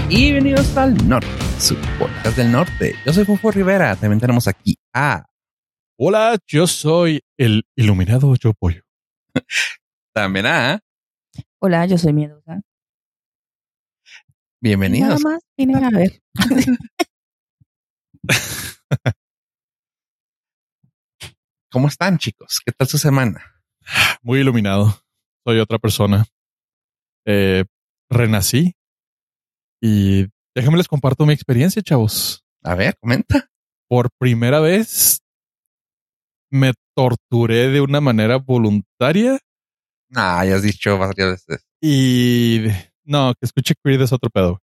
Y bienvenidos al Norte, su podcast del norte. Yo soy Fofo Rivera. También tenemos aquí a... Hola, yo soy el iluminado Yo Pollo. También a... Hola, yo soy Miedosa. Bienvenidos. Nada más vine a ver. ¿Cómo están, chicos? ¿Qué tal su semana? Muy iluminado. Soy otra persona. Renací. Y déjenme les comparto mi experiencia, chavos. A ver, comenta. Por primera vez me torturé de una manera voluntaria. Ya has dicho varias veces. Y no, que escuche Creed es otro pedo.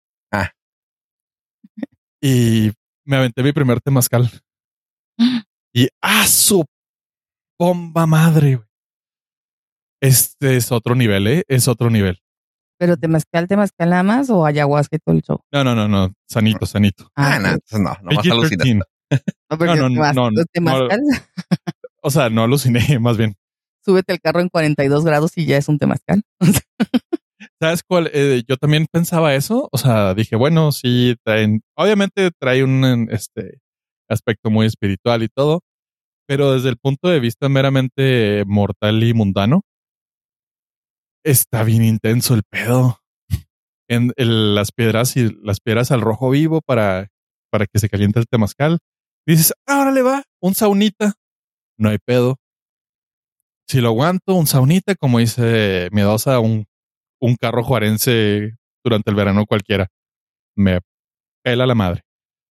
Y me aventé mi primer temazcal. Y su bomba madre. Este es otro nivel, es otro nivel. ¿Pero temazcal nada más o ayahuasca y todo el show? No. Sanito. No, entonces no vas a alucinar. No. Temazcal. O sea, no aluciné, más bien. Súbete al carro en 42 grados y ya es un temazcal. ¿Sabes cuál? Yo también pensaba eso. O sea, dije, bueno, sí obviamente trae un aspecto muy espiritual y todo, pero desde el punto de vista meramente mortal y mundano, está bien intenso el pedo. Las piedras al rojo vivo para que se caliente el temazcal. Dices, ahora le va un saunita. No hay pedo. Si lo aguanto, un saunita, como dice Miedosa, un carro juarense durante el verano cualquiera. Me pela la madre.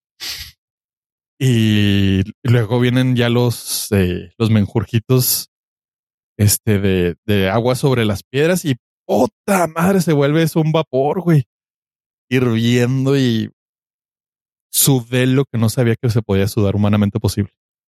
Y luego vienen ya los menjurjitos de agua sobre las piedras y ¡puta madre! Se vuelve eso un vapor, güey. Hirviendo y sudé lo que no sabía que se podía sudar humanamente posible.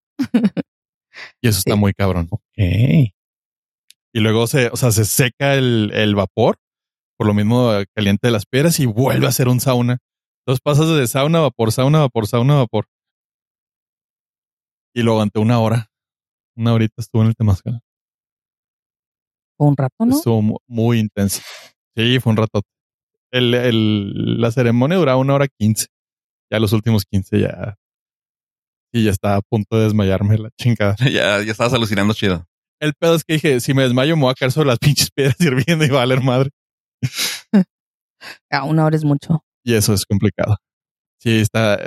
Y eso está muy cabrón. Ok. Y luego se seca el vapor, por lo mismo caliente de las piedras y vuelve a ser un sauna. Entonces pasas de sauna, vapor, sauna, vapor, sauna, vapor. Y lo aguanté una hora. Una horita estuvo en el temazcal. Fue un rato, ¿no? Estuvo muy intenso. Sí, fue un rato. La ceremonia duraba 1 hora 15. Ya los últimos 15 ya. Y ya estaba a punto de desmayarme la chingada. ya estabas alucinando chido. El pedo es que dije, si me desmayo me voy a caer sobre las pinches piedras hirviendo y va a valer madre. A 1 hora es mucho. Y eso es complicado. Sí, está.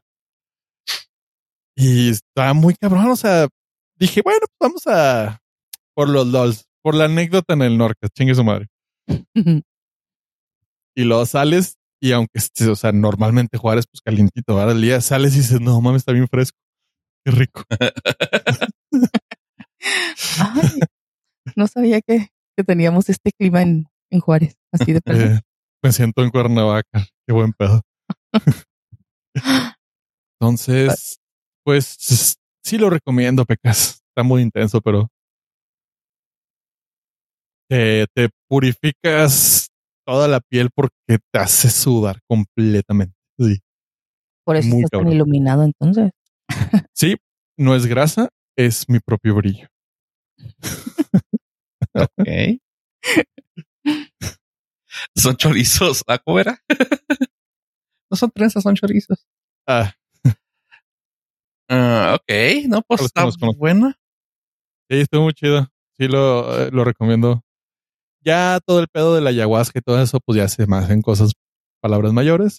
Y está muy cabrón. O sea, dije, bueno, pues vamos a por los LOLs, por la anécdota en el Norca, chingue su madre. Y luego sales y aunque o sea, normalmente Juárez, pues calientito, ahora el día sales y dices, no mames, está bien fresco. Qué rico. Ay, no sabía que teníamos este clima en Juárez, así de pronto. Me siento en Cuernavaca. Qué buen pedo. Entonces, pues sí lo recomiendo, Pecas. Está muy intenso, pero te purificas toda la piel porque te hace sudar completamente. Sí. Por eso Muy estás tan cabrón. iluminado entonces. Sí, no es grasa, es mi propio brillo. Ok. Son chorizos. ¿Cómo era? No son trenzas, son chorizos. Ok. No, pues está buena. Sí, estuvo muy chido. Sí, lo recomiendo. Ya todo el pedo de la ayahuasca y todo eso, pues ya se me hacen palabras mayores.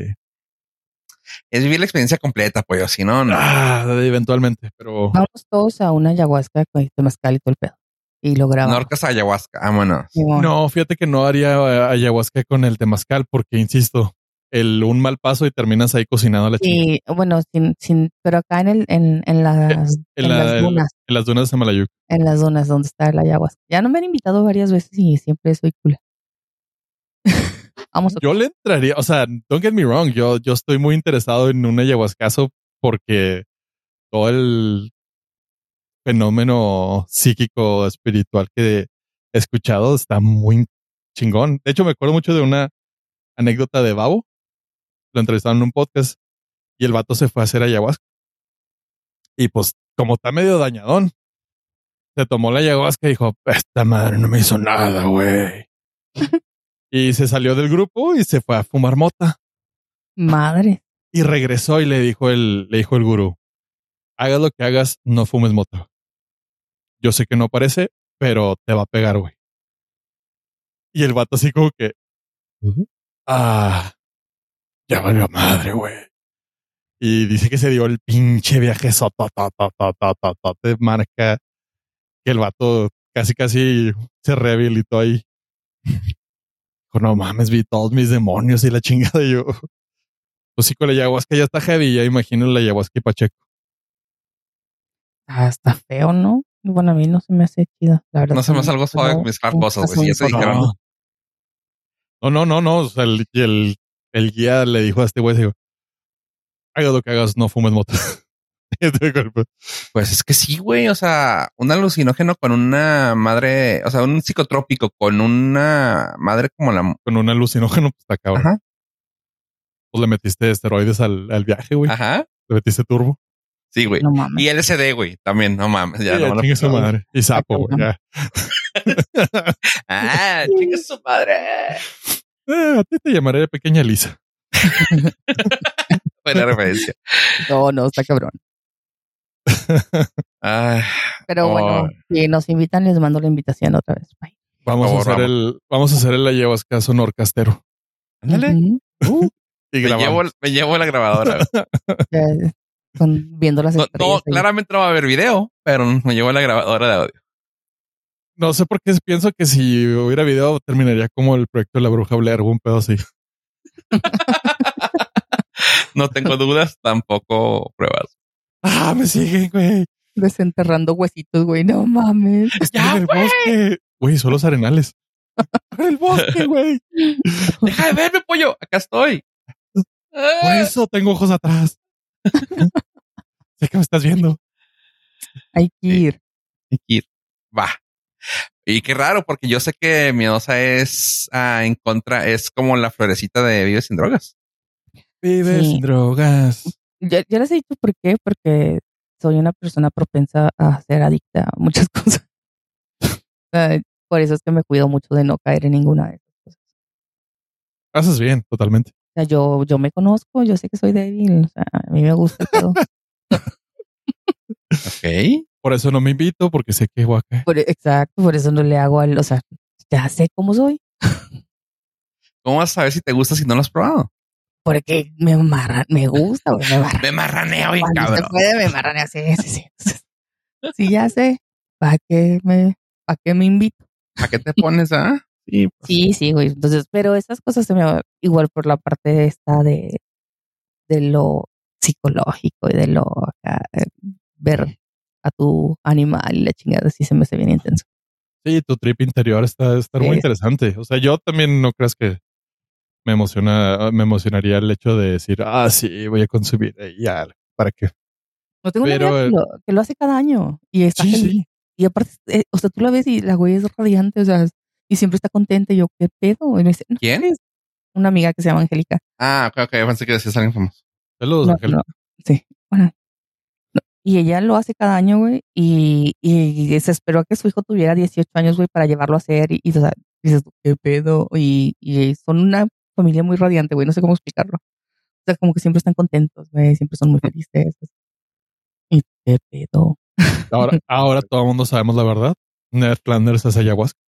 Es vivir la experiencia completa, pues, si no. Eventualmente, pero... Vamos todos a una ayahuasca con temazcal y todo el pedo. Y lo grabamos. Norcas ayahuasca, vámonos. No, fíjate que no haría ayahuasca con el temazcal porque, insisto, un mal paso y terminas ahí cocinado la chingada. Sí, bueno, pero acá en las dunas. En las dunas de Samalayuc. En las dunas donde está la ayahuasca. Ya no me han invitado varias veces y siempre soy cool. Vamos. Yo le entraría, o sea, don't get me wrong, yo estoy muy interesado en un ayahuascazo porque todo el fenómeno psíquico espiritual que he escuchado está muy chingón. De hecho, me acuerdo mucho de una anécdota de Babo. Lo entrevistaron en un podcast y el vato se fue a hacer ayahuasca. Y pues, como está medio dañadón, se tomó la ayahuasca y dijo, esta madre no me hizo nada, güey. Y se salió del grupo y se fue a fumar mota. Madre. Y regresó y le dijo el gurú, hagas lo que hagas, no fumes mota. Yo sé que no parece, pero te va a pegar, güey. Y el vato así como que, ya valió madre, güey. Y dice que se dio el pinche viaje de marca, que el vato casi se rehabilitó ahí. Dijo, no mames, vi todos mis demonios y la chingada. Y yo, pues sí, con la ayahuasca ya está heavy, ya imagino la ayahuasca y Pacheco. Está feo, ¿no? Bueno, a mí no se me hace chida, la verdad. No se me hace algo suave mezclar cosas, güey. Si ya te dijeron. No. O sea, el guía le dijo a este güey, digo, haga lo que hagas, no fumes moto. Pues es que sí, güey. O sea, un alucinógeno con una madre, o sea, un psicotrópico con una madre como la. Con un alucinógeno, pues está cabrón. Ajá. Pues le metiste esteroides al viaje, güey. Ajá. Le metiste turbo. Sí, güey. No mames. Y LSD, güey. También, no mames. Ya, sí, no chingue su madre. Y sapo, güey. Ya. Chingue su madre. A ti te llamaré pequeña Lisa. Buena referencia. No, está cabrón. Pero bueno, si nos invitan, les mando la invitación otra vez. Bye. Vamos a hacer el ayahuasca sonorcastero. Ándale. Y me llevo la grabadora. Viendo las estrellas. No, claramente no va a haber video, pero me llevo la grabadora de audio. No sé por qué pienso que si hubiera video terminaría como el proyecto de la bruja Blair o un pedo así. No tengo dudas, tampoco pruebas. Me siguen, güey. Desenterrando huesitos, güey. No mames. Ya, en el bosque. Güey, son los arenales. En el bosque, güey. Deja de verme, pollo. Acá estoy. Por eso tengo ojos atrás. Sé que me estás viendo. Hay que ir. Va. Y qué raro, porque yo sé que Miedosa es en contra, es como la florecita de Vive sin drogas. Vive sin drogas. Ya les he dicho por qué, porque soy una persona propensa a ser adicta a muchas cosas. Por eso es que me cuido mucho de no caer en ninguna de esas cosas. Haces bien, totalmente. O sea, yo me conozco, yo sé que soy débil, o sea, a mí me gusta todo. Ok. Por eso no me invito, porque sé que voy a caer. Exacto, por eso no le hago o sea, ya sé cómo soy. ¿Cómo vas a saber si te gusta si no lo has probado? Porque me gusta, güey, me marraneo y cuando cabrón. se puede, me marraneo, sí. Sí, ya sé. ¿Para qué me invito? ¿A qué te pones, Sí, pues. Sí, güey. Entonces, pero esas cosas se me igual por la parte esta de lo psicológico y de lo ver a tu animal y la chingada, sí se me hace bien intenso. Sí, tu trip interior está muy interesante. O sea, yo también no creas que me emocionaría el hecho de decir, sí, voy a consumir ya, ¿para qué? No tengo una amiga que lo hace cada año y está feliz. Sí. Y aparte, o sea, tú la ves y la güey es radiante, o sea, y siempre está contenta. Y yo, ¿qué pedo? Y me dice, ¿quién? Es una amiga que se llama Angélica. Ok, pensé que decías alguien famoso. Saludos, Angélica. Sí, bueno. Y ella lo hace cada año, güey, y se esperó a que su hijo tuviera 18 años, güey, para llevarlo a hacer. Y o sea, dices, ¿qué pedo? Y son una familia muy radiante, güey, no sé cómo explicarlo. O sea, como que siempre están contentos, güey, siempre son muy felices. ¿Y qué pedo? Ahora todo el mundo sabemos la verdad. Ned Flanders es ayahuasca.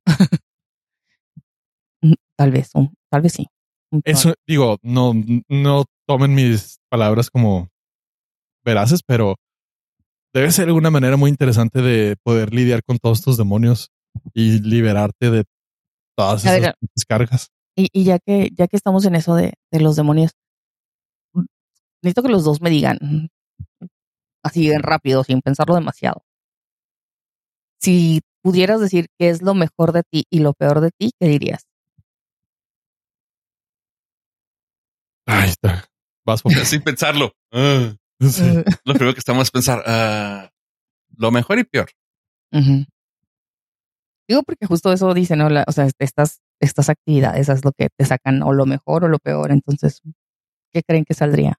Tal vez sí. Eso, digo, no tomen mis palabras como veraces, pero debe ser alguna manera muy interesante de poder lidiar con todos tus demonios y liberarte de todas esas descargas. Y ya que estamos en eso de los demonios, necesito que los dos me digan así bien rápido, sin pensarlo demasiado. Si pudieras decir qué es lo mejor de ti y lo peor de ti, ¿qué dirías? Ahí está. Vas sin pensarlo. Sí. Lo primero que estamos es pensar lo mejor y peor. Digo porque justo eso dice, ¿no? O sea, estas actividades es lo que te sacan o lo mejor o lo peor. Entonces, ¿qué creen que saldría?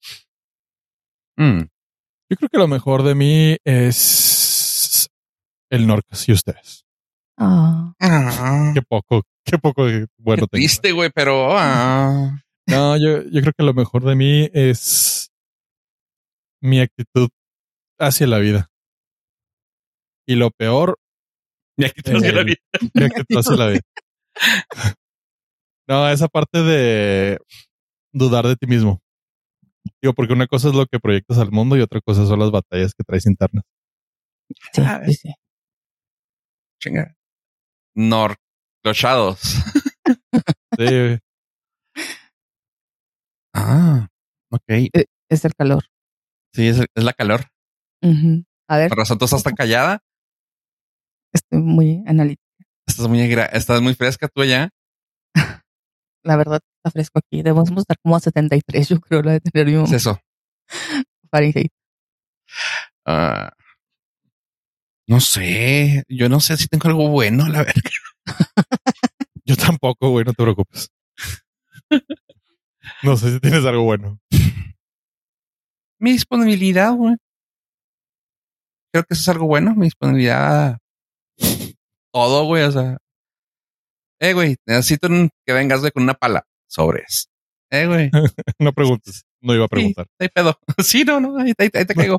Yo creo que lo mejor de mí es el Norcas y ustedes. Qué poco bueno tengo. Triste, güey, pero No, yo creo que lo mejor de mí es mi actitud hacia la vida. Y lo peor, Ya que te lo la vida. mi actitud hacia la vida. No, esa parte de dudar de ti mismo. Digo, porque una cosa es lo que proyectas al mundo y otra cosa son las batallas que traes internas. Sí, sí, sí. Chinga. Los Shadows. Sí, Ok. Es el calor. Sí, es la calor. Ujú. A ver, Por razón, tú estás tan callada. estoy muy analítica. Estás muy fresca tú allá. La verdad, está fresco aquí. Debemos estar como a 73, yo creo, la de tener ¿Qué es eso? Fahrenheit. Ah, no sé. Yo no sé si tengo algo bueno, la verdad. yo tampoco, güey, no te preocupes. No sé si tienes algo bueno. Mi disponibilidad, güey. Creo que eso es algo bueno. Mi disponibilidad. Todo, güey. O sea. Güey, necesito que vengas con una pala. Sobres. Güey. No preguntes. No iba a preguntar. Sí, hay pedo. Sí, no. Ahí te caigo.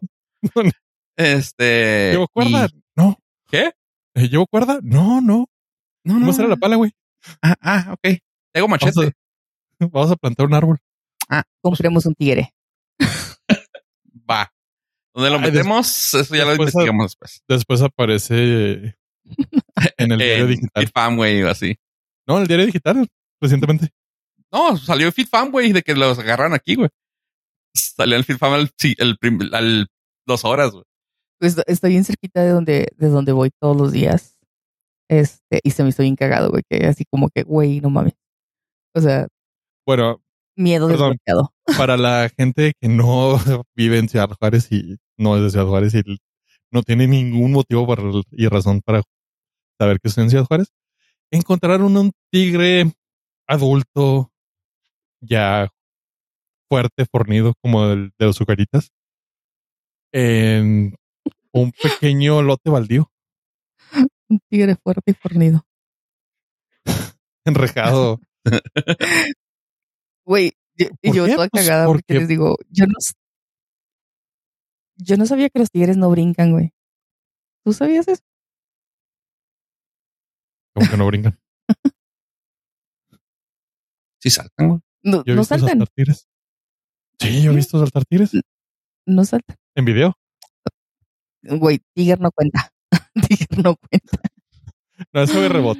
¿Llevo cuerda? No. ¿Qué? ¿Llevo cuerda? No. ¿Cómo será la pala, güey? Ok. Tengo machete. Vamos a plantar un árbol. Compremos un tigre. Va. ¿Dónde lo metemos? Eso ya lo investigamos después. Después aparece en el diario digital. FitFam, güey, o así. No, en el diario digital, recientemente. No, salió FitFam, güey, de que los agarran aquí, güey. Salió el FitFam 2 horas, güey. Pues estoy bien cerquita de donde voy todos los días. Y se me estoy bien cagado, güey, que así como que, güey, no mames. O sea, bueno, miedo desbloqueado. Para la gente que no vive en Ciudad Juárez y no es de Ciudad Juárez y no tiene ningún motivo y razón para saber que estoy en Ciudad Juárez, encontraron un tigre adulto ya fuerte, fornido, como el de los Zucaritas, en un pequeño lote baldío. Un tigre fuerte y fornido. Enrejado. Güey, y yo toda cagada porque les digo, yo no sabía que los tigres no brincan, güey. ¿Tú sabías eso? ¿Cómo que no brincan? Sí saltan, güey. No, Yo he no visto saltan. saltar tigres. Sí, yo he visto saltar tigres. No saltan. ¿En video? Güey, tigre no cuenta. Tigre no cuenta. No, eso es rebota.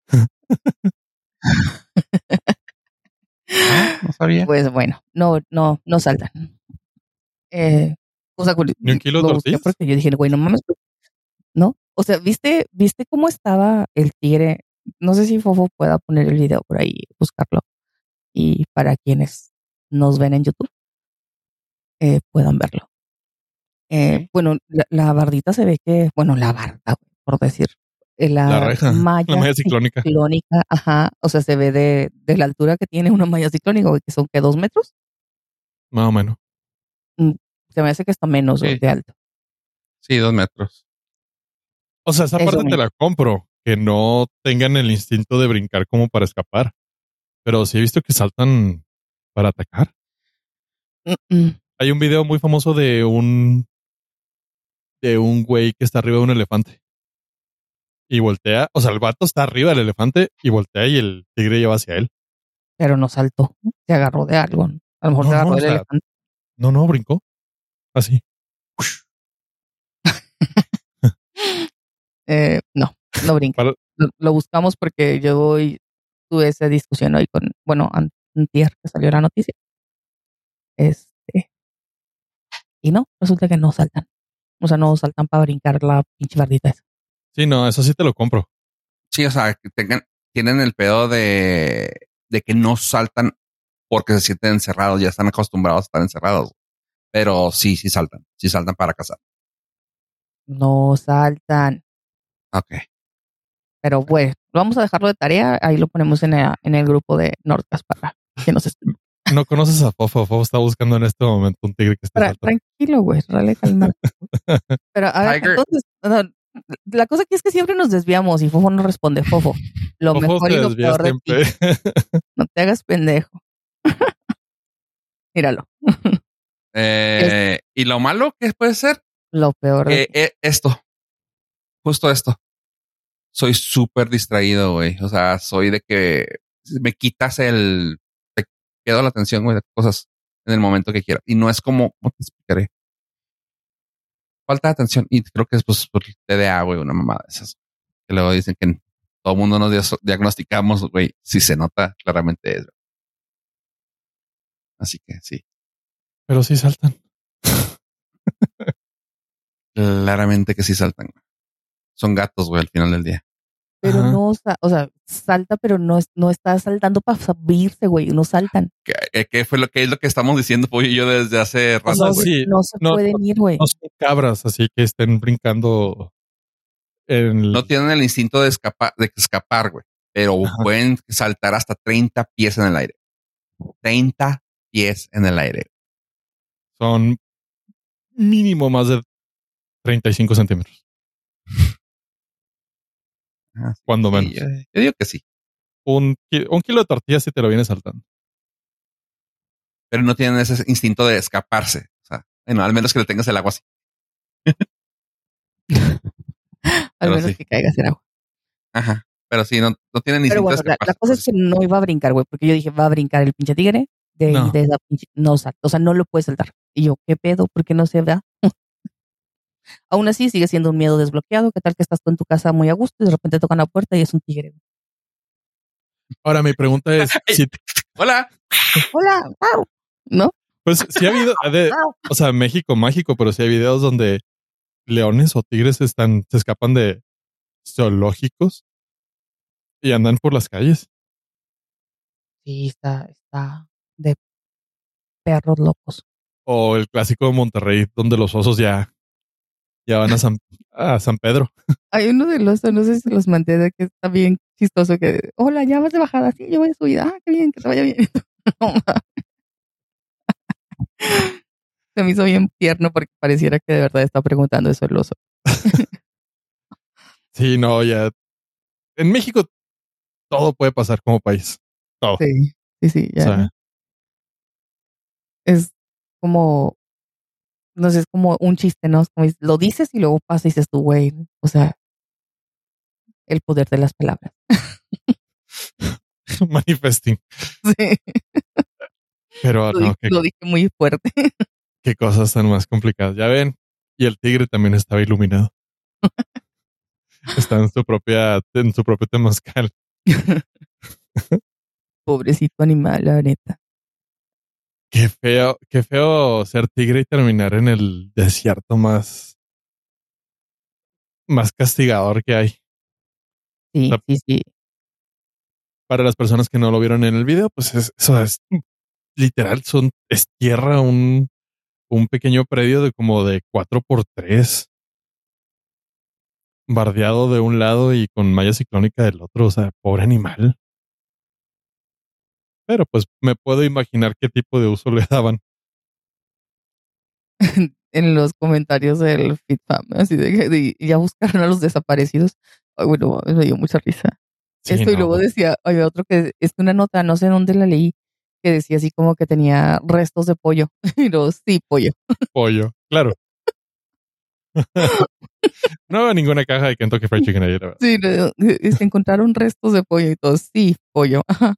No sabía. Pues bueno, no saltan. O sea, ¿Ni un kilo de tortillas? Porque yo dije, güey, no mames. ¿No? O sea, ¿viste cómo estaba el tigre? No sé si Fofo pueda poner el video por ahí, buscarlo. Y para quienes nos ven en YouTube, puedan verlo. Bueno, la bardita se ve que, bueno, la barda, por decir, la reja, malla la malla ciclónica. Ajá, o sea, se ve de la altura que tiene una malla ciclónica, que son, ¿qué? 2 metros. Más o menos. Se me hace que está menos de alto. Sí, 2 metros. O sea, esa parte te la compro, que no tengan el instinto de brincar como para escapar. Pero sí he visto que saltan para atacar. Hay un video muy famoso de un güey que está arriba de un elefante. Y voltea, o sea, el vato está arriba del elefante y voltea y el tigre lleva hacia él. Pero no saltó, se agarró de algo. A lo mejor se agarró del elefante. No, brincó. Así. No brinca. Lo buscamos porque yo tuve esa discusión hoy con, bueno, antier que salió la noticia. Y no, resulta que no saltan. O sea, no saltan para brincar la pinche bardita esa. Sí, no, eso sí te lo compro. Sí, o sea, que tienen el pedo de que no saltan porque se sienten encerrados, ya están acostumbrados a estar encerrados. Pero sí saltan para cazar. No saltan. Ok. Pero bueno, vamos a dejarlo de tarea, ahí lo ponemos en el grupo de Nordcast para que nos estén. No conoces a Fofo. Fofo está buscando en este momento un tigre que esté saltando. Tranquilo, güey, calma. Pero a ver, entonces, la cosa aquí es que siempre nos desviamos y Fofo no responde. Fofo, lo Fofo mejor y lo peor de ti. No te hagas pendejo. Míralo. Y lo malo que puede ser Lo peor justo esto. Soy súper distraído, güey. O sea, soy de que me quitas te quedo la atención, güey, de cosas en el momento que quiera. Y no es como te explicaré. Falta de atención. Y creo que es pues por TDA, güey, una mamada de esas. Que luego dicen que todo el mundo nos diagnosticamos, güey. Si se nota, claramente es. Así que sí. Pero sí saltan. Claramente que sí saltan. Son gatos, güey, al final del día. Pero Ajá. no, o sea, salta, pero no está saltando para subirse, güey. No saltan. ¿Qué fue lo que es lo que estamos diciendo, Pollo y yo desde hace rato, No, güey? Sí, no se pueden ir, güey. No son cabras, así que estén brincando en No tienen el instinto de escapar, güey. Pero Ajá. pueden saltar hasta 30 pies en el aire. 30 pies en el aire. Son mínimo más de 35 centímetros. Cuando menos. Yo digo que sí. Un kilo de tortillas si te lo vienes saltando. Pero no tienen ese instinto de escaparse. O sea, bueno, al menos que le tengas el agua así. Al pero menos sí. que caigas en agua. Ajá. Pero sí, no tienen Pero instinto bueno, de la escaparse. cosa es que no iba a brincar, güey, porque yo dije, va a brincar el pinche tigre. No. De esa pinche, no salta. O sea, no lo puede saltar. Y yo, ¿qué pedo? ¿Por qué no se da? Aún así, sigue siendo un miedo desbloqueado. ¿Qué tal que estás tú en tu casa muy a gusto y de repente tocan la puerta y es un tigre? Ahora mi pregunta es, Hola. Hola, ¡au! ¿No? pues si ha habido, o sea, México mágico, pero si hay videos donde leones o tigres se escapan de zoológicos y andan por las calles. Sí, está de perros locos. O el clásico de Monterrey, donde los osos ya van a San Pedro. Hay uno del oso, no sé si los mantiene, que está bien chistoso, que, hola, ya vas de bajada, sí, yo voy a subir, qué bien, que te vaya bien. No, se me hizo bien tierno porque pareciera que de verdad está preguntando eso el oso. Sí, no, ya. En México todo puede pasar como país. Todo. Sí, ya. O sea, Es como, no sé, es como un chiste, ¿no? Es como lo dices y luego pasa y dices tú, güey, o sea, el poder de las palabras. manifesting. Sí, Pero no, lo dije muy fuerte. qué cosas tan más complicadas. Ya ven. Y el tigre también estaba iluminado. Está en su propio temazcal. Pobrecito animal, la neta. Qué feo ser tigre y terminar en el desierto más castigador que hay. Sí, O sea, sí. para las personas que no lo vieron en el video, pues eso es literal, es tierra, un pequeño predio de como de 4x3, bardeado de un lado y con malla ciclónica del otro. O sea, pobre animal. Pero pues me puedo imaginar qué tipo de uso le daban. En los comentarios del FitFam, así ya buscaron a los desaparecidos. Ay, bueno, me dio mucha risa. Sí, Esto, y no, luego decía, había otro que es una nota, no sé dónde la leí, que decía así como que tenía restos de pollo. Y luego, sí, pollo. pollo, claro. No veo ninguna caja de Kentucky Fried Chicken ahí, la verdad. Sí, se encontraron restos de pollo y todo, sí, pollo. Ajá.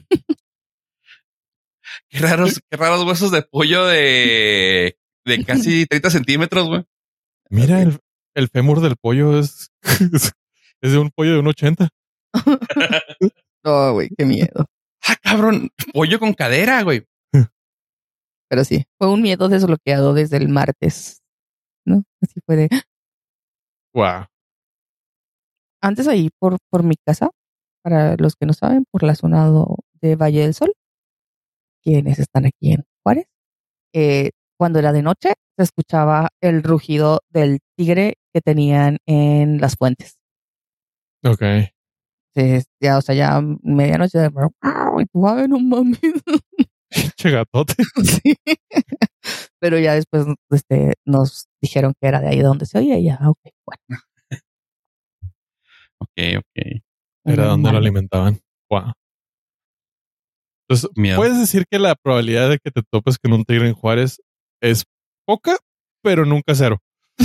Qué raros huesos de pollo de casi 30 centímetros, güey. Mira, el fémur del pollo es de un pollo de 1.80. No, güey, qué miedo. Cabrón, pollo con cadera, güey. Pero sí, fue un miedo desbloqueado desde el martes, ¿no? Así fue de... Wow. Antes ahí por mi casa, para los que no saben, por la zona de Valle del Sol, quienes están aquí en Juárez, cuando era de noche se escuchaba el rugido del tigre que tenían en las fuentes. Ok. Ya, o sea, ya medianoche, y tú, ay, no mames. Che gatote. Sí. Pero ya después nos dijeron que era de ahí donde se oía y ya, ok, bueno. Ok. Era donde lo Normal. alimentaban. Wow. Entonces, Miedo. puedes decir que la probabilidad de que te topes con un tigre en Juárez es poca, pero nunca cero.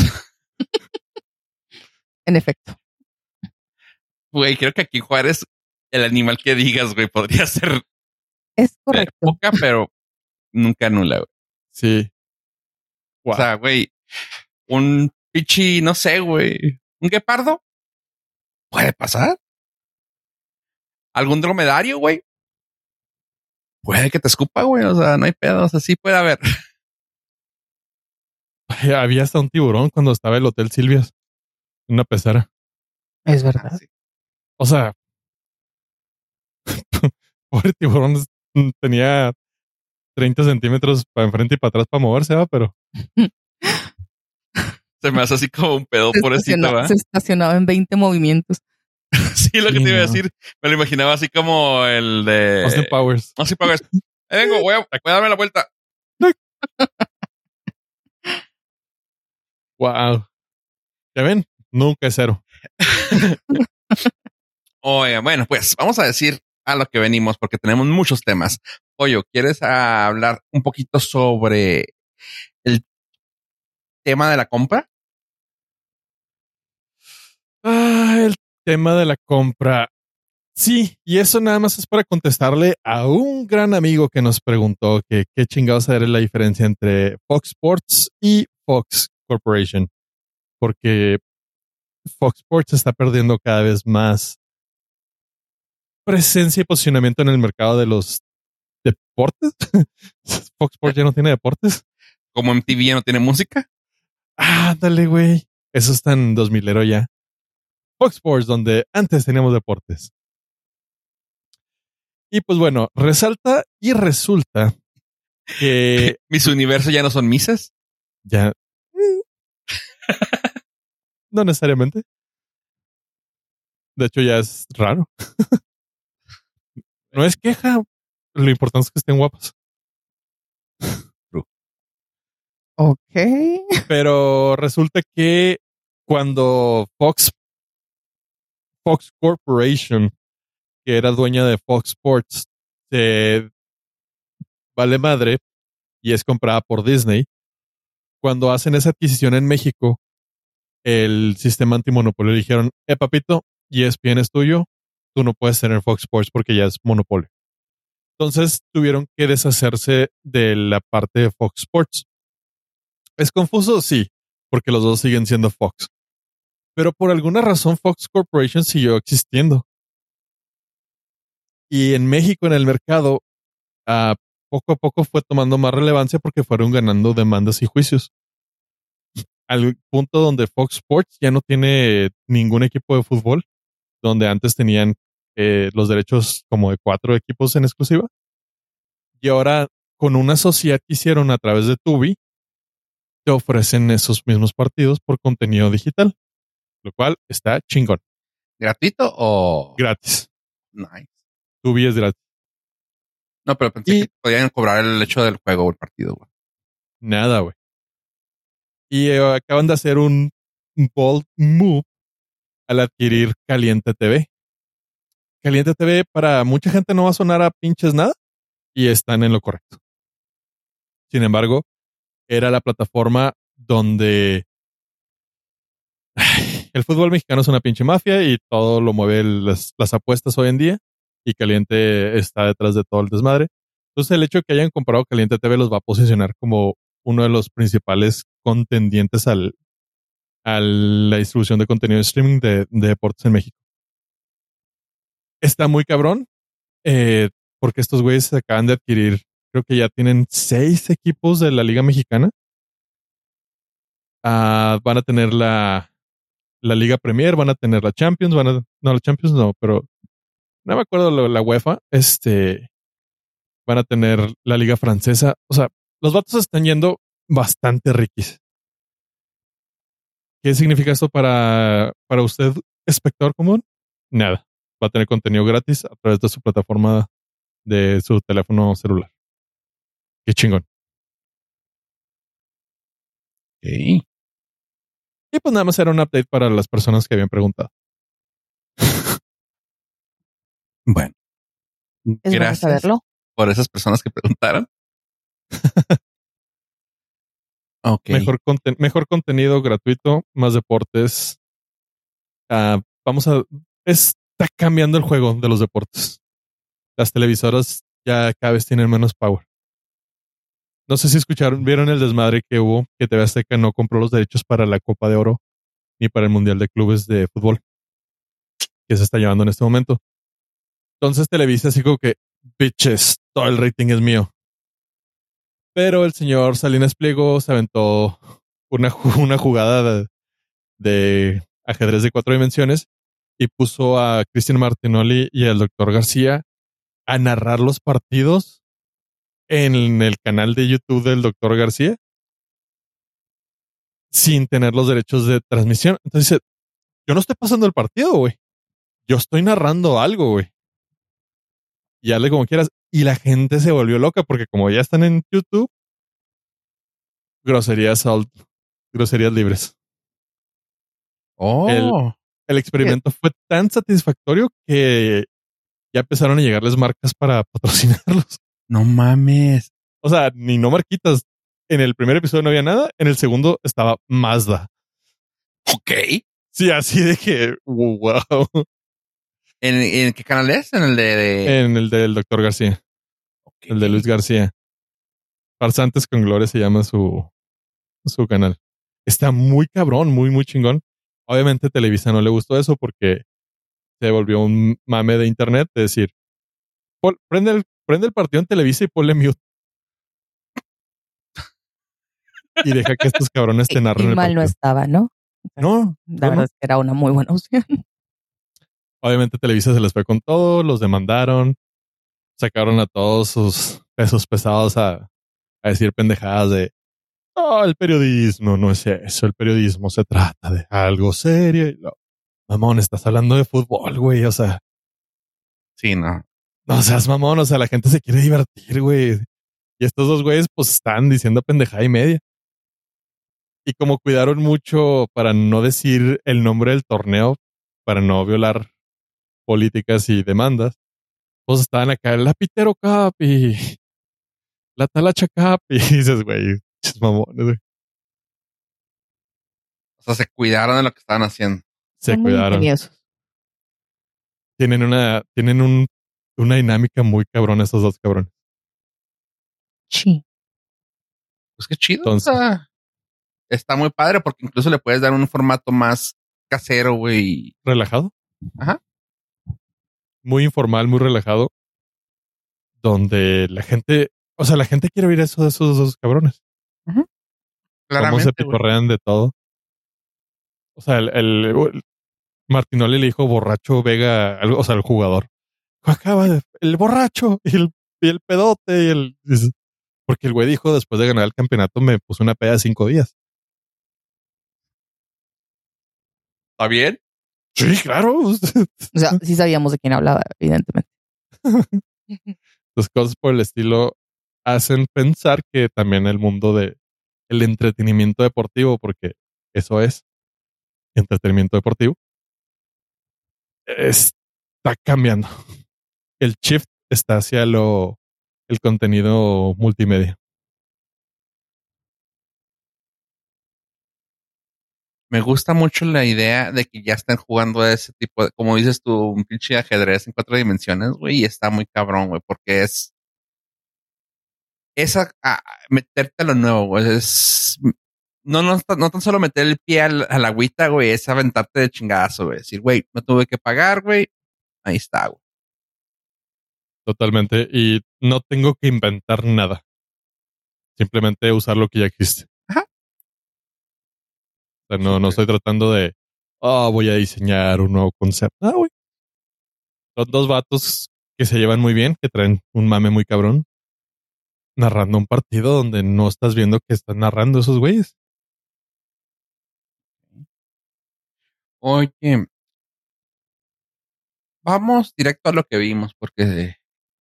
En efecto. Güey, creo que aquí en Juárez, el animal que digas, güey, podría ser Es correcto. poca, pero nunca nula, güey. Sí. Wow. O sea, güey, un pichi, no sé, güey, un guepardo puede pasar. Algún dromedario, güey, puede que te escupa, güey. O sea, no hay pedo. O sea, sí puede haber. Había hasta un tiburón cuando estaba el Hotel Silvias. Una pecera. Es verdad. Sí. O sea, pobre tiburón tenía 30 centímetros para enfrente y para atrás para moverse, ¿va? Pero Se me hace así como un pedo pobrecito, ¿va? Se estacionaba en 20 movimientos. Sí, lo que Sí, te iba a no. decir. Me lo imaginaba así como el de Austin Powers. Austin Powers. Vengo, voy a darme la vuelta. Wow. ¿Ya ven? Nunca es cero. Oye, bueno, pues vamos a decir a lo que venimos porque tenemos muchos temas. Oye, ¿quieres hablar un poquito sobre el tema de la compra? El tema de la compra. Sí, y eso nada más es para contestarle a un gran amigo que nos preguntó que qué chingados era la diferencia entre Fox Sports y Fox Corporation. Porque Fox Sports está perdiendo cada vez más presencia y posicionamiento en el mercado de los deportes. Fox Sports ya no tiene deportes. Como MTV ya no tiene música. Dale, güey. Eso está en 2000ero ya. Fox Sports, donde antes teníamos deportes. Y pues bueno, resalta y resulta que Mis universos ya no son Mises. ya no necesariamente. De hecho, ya es raro. No es queja. Lo importante es que estén guapas. Ok. Pero resulta que cuando Fox Corporation, que era dueña de Fox Sports, se vale madre y es comprada por Disney, cuando hacen esa adquisición en México, el sistema antimonopolio le dijeron, papito, ESPN es tuyo, tú no puedes tener Fox Sports porque ya es monopolio. Entonces tuvieron que deshacerse de la parte de Fox Sports. ¿Es confuso? Sí, porque los dos siguen siendo Fox. Pero por alguna razón Fox Corporation siguió existiendo. Y en México, en el mercado, poco a poco fue tomando más relevancia porque fueron ganando demandas y juicios. Al punto donde Fox Sports ya no tiene ningún equipo de fútbol, donde antes tenían los derechos como de 4 equipos en exclusiva. Y ahora, con una sociedad que hicieron a través de Tubi, te ofrecen esos mismos partidos por contenido digital, lo cual está chingón. ¿Gratuito o Gratis. nice? Tubi es gratis. No, pero pensé que podían cobrar el hecho del juego o el partido, güey. Nada, güey. Y acaban de hacer un bold move al adquirir Caliente TV. Caliente TV para mucha gente no va a sonar a pinches nada y están en lo correcto. Sin embargo, era la plataforma donde el fútbol mexicano es una pinche mafia y todo lo mueve las apuestas hoy en día y Caliente está detrás de todo el desmadre. Entonces el hecho de que hayan comprado Caliente TV los va a posicionar como uno de los principales contendientes a la distribución de contenido de streaming de deportes en México. Está muy cabrón porque estos güeyes se acaban de adquirir, creo que ya tienen 6 equipos de la Liga Mexicana. Van a tener la Liga Premier, van a tener la Champions, no, la Champions no, pero no me acuerdo la UEFA, van a tener la Liga Francesa. O sea, los vatos están yendo bastante riquis. ¿Qué significa esto para usted, espectador común? Nada. Va a tener contenido gratis a través de su plataforma de su teléfono celular. Qué chingón. Okay. Y pues nada más era un update para las personas que habían preguntado. Bueno. Es bueno saberlo. por esas personas que preguntaron. Ok. Mejor contenido gratuito, más deportes. Está cambiando el juego de los deportes. Las televisoras ya cada vez tienen menos power. No sé si vieron el desmadre que hubo, que TV Azteca no compró los derechos para la Copa de Oro ni para el Mundial de Clubes de Fútbol que se está llevando en este momento. Entonces Televisa así como que, bitches, todo el rating es mío. Pero el señor Salinas Pliego se aventó una jugada de ajedrez de 4 dimensiones y puso a Cristian Martinoli y al doctor García a narrar los partidos en el canal de YouTube del doctor García sin tener los derechos de transmisión. Entonces dice, yo no estoy pasando el partido, güey. Yo estoy narrando algo, güey. Y hazle como quieras. Y la gente se volvió loca porque como ya están en YouTube, groserías libres. Oh. El experimento fue tan satisfactorio que ya empezaron a llegarles marcas para patrocinarlos. No mames. O sea, ni no marquitas. En el primer episodio no había nada. En el segundo estaba Mazda. Ok. Sí, así de que, wow. ¿En qué canal es? En el En el del doctor García. Okay. El de Luis García. Farsantes con Gloria se llama su canal. Está muy cabrón, muy, muy chingón. Obviamente Televisa no le gustó eso porque se volvió un mame de internet de decir, prende el partido en Televisa y ponle mute. Y deja que estos cabrones te narren el mal partido. No estaba, ¿no? No. La verdad es que era una muy buena opción. Obviamente Televisa se les fue con todo, los demandaron, sacaron a todos sus pesos pesados a decir pendejadas de el periodismo no es eso, el periodismo se trata de algo serio. Y mamón, estás hablando de fútbol, güey, o sea. Sí, no. No seas mamón, o sea, la gente se quiere divertir, güey. Y estos dos güeyes pues están diciendo pendejada y media. Y como cuidaron mucho para no decir el nombre del torneo, para no violar políticas y demandas, pues estaban acá en la Pitero Cup y la Talacha Cup y dices, güey, mamones, güey. O sea, se cuidaron de lo que estaban haciendo. Se cuidaron. Tienen una dinámica muy cabrona esos dos cabrones. Sí. Pues qué chido. Entonces, está muy padre porque incluso le puedes dar un formato más casero, güey. Relajado. Ajá. Muy informal, muy relajado. Donde la gente quiere oír eso de esos dos cabrones. Uh-huh. Claramente, cómo se picorrean de todo. O sea, el Martinoli le dijo borracho Vega, o sea, el jugador. Acaba el borracho y el pedote y porque el güey dijo después de ganar el campeonato me puso una peda de 5 días. ¿Está bien? Sí, claro. O sea, sí sabíamos de quién hablaba, evidentemente. Las cosas por el estilo hacen pensar que también el mundo de el entretenimiento deportivo, porque eso es entretenimiento deportivo, está cambiando. El shift está hacia el contenido multimedia. Me gusta mucho la idea de que ya estén jugando ese tipo de, como dices tú, un pinche ajedrez en 4 dimensiones, güey, y está muy cabrón, güey, porque es meterte a lo nuevo, güey, es no tan solo meter el pie a la agüita, güey, es aventarte de chingazo, güey, decir, güey, no tuve que pagar, güey, ahí está, güey. Totalmente, y no tengo que inventar nada, simplemente usar lo que ya existe. Ajá. O sea, no estoy tratando de voy a diseñar un nuevo concepto. Güey. Son dos vatos que se llevan muy bien, que traen un mame muy cabrón, narrando un partido donde no estás viendo que están narrando esos güeyes. Oye, vamos directo a lo que vimos, porque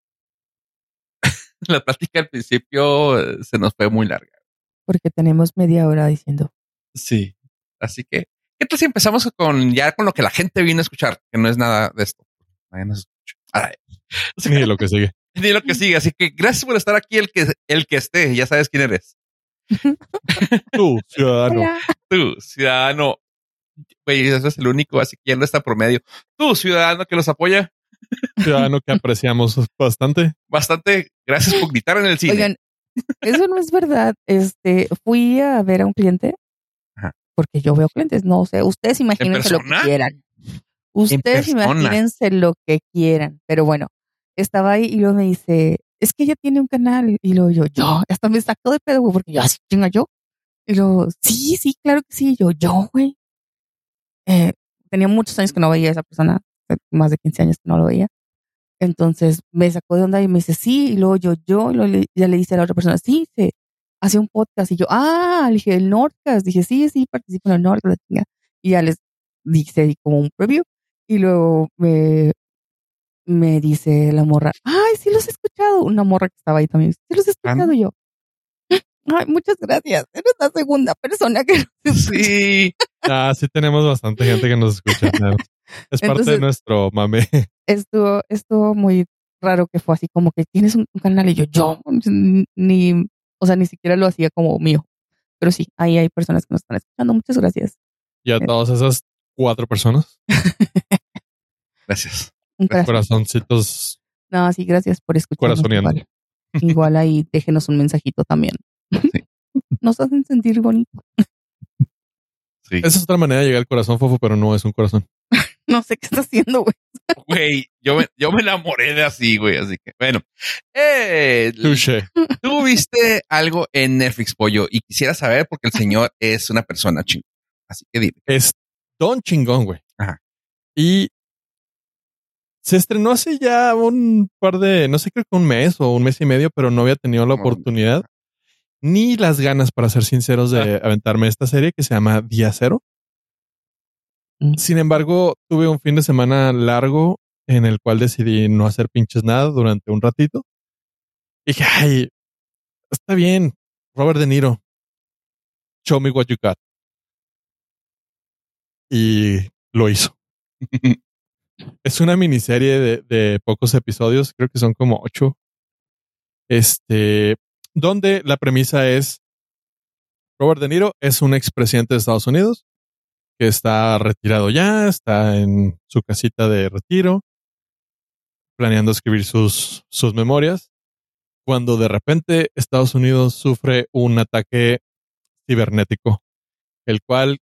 la plática al principio se nos fue muy larga. Porque tenemos media hora diciendo. Sí. Así que, ¿qué tal si empezamos con lo que la gente vino a escuchar? Que no es nada de esto. Nadie nos escucha. Sí, lo que sigue. Ni lo que sigue. Así que gracias por estar aquí, el que esté. Ya sabes quién eres. Tú, ciudadano. Hola. Tú, ciudadano. Güey, eso es el único, así que ya no está promedio. Tú, ciudadano que los apoya. Ciudadano que apreciamos bastante. Bastante. Gracias por gritar en el cine. Oigan, eso no es verdad. Fui a ver a un cliente. Ajá. Porque yo veo clientes, no sé. Ustedes imagínense lo que persona? quieran. Ustedes persona? imagínense lo que quieran. Pero bueno, estaba ahí y luego me dice, es que ella tiene un canal. Y luego yo, hasta me sacó de pedo, güey, porque yo, así chinga yo. Y luego, sí, claro que sí. Yo, güey. Tenía muchos años que no veía a esa persona, más de 15 años que no lo veía. Entonces me sacó de onda y me dice, sí, y luego y luego ya le dice a la otra persona, sí, se hace un podcast. Y yo, le dije, el Nordcast. Dije, sí, participo en el Nordcast, la chinga. Y ya les dice como un preview. Y luego me dice la morra, ay, sí los he escuchado. Una morra que estaba ahí también, sí los he escuchado. Y yo, ay, muchas gracias. Eres la segunda persona que nos escucha. Sí. Sí tenemos bastante gente que nos escucha. ¿No? Es parte de Entonces, nuestro mame. Estuvo muy raro que fue así como que tienes un canal y yo ni siquiera lo hacía como mío. Pero sí, ahí hay personas que nos están escuchando. Muchas gracias. Y a todas esas 4 personas, Gracias. Gracias. corazoncitos No, sí, gracias por escucharnos. corazoneando. Igual ahí déjenos un mensajito también. Sí. Nos hacen sentir bonito. Sí. Esa es otra manera de llegar al corazón, Fofo, pero no es un corazón. No sé qué está haciendo, güey. Güey, yo me enamoré de así, güey. Así que, bueno. Touché. Tú viste algo en Netflix, Pollo, y quisiera saber porque el señor es una persona chingona. Así que dime. Es Don Chingón, güey. Ajá. Y se estrenó hace ya un par de, no sé, creo que un mes o un mes y medio, pero no había tenido la oportunidad ni las ganas, para ser sinceros, de aventarme esta serie que se llama Día Cero. Sin embargo, tuve un fin de semana largo en el cual decidí no hacer pinches nada durante un ratito. Y dije, ay, está bien, Robert De Niro, show me what you got. Y lo hizo. Es una miniserie de pocos episodios, creo que son como 8. Donde la premisa es Robert De Niro es un expresidente de Estados Unidos que está retirado ya, está en su casita de retiro, planeando escribir sus memorias, cuando de repente Estados Unidos sufre un ataque cibernético, el cual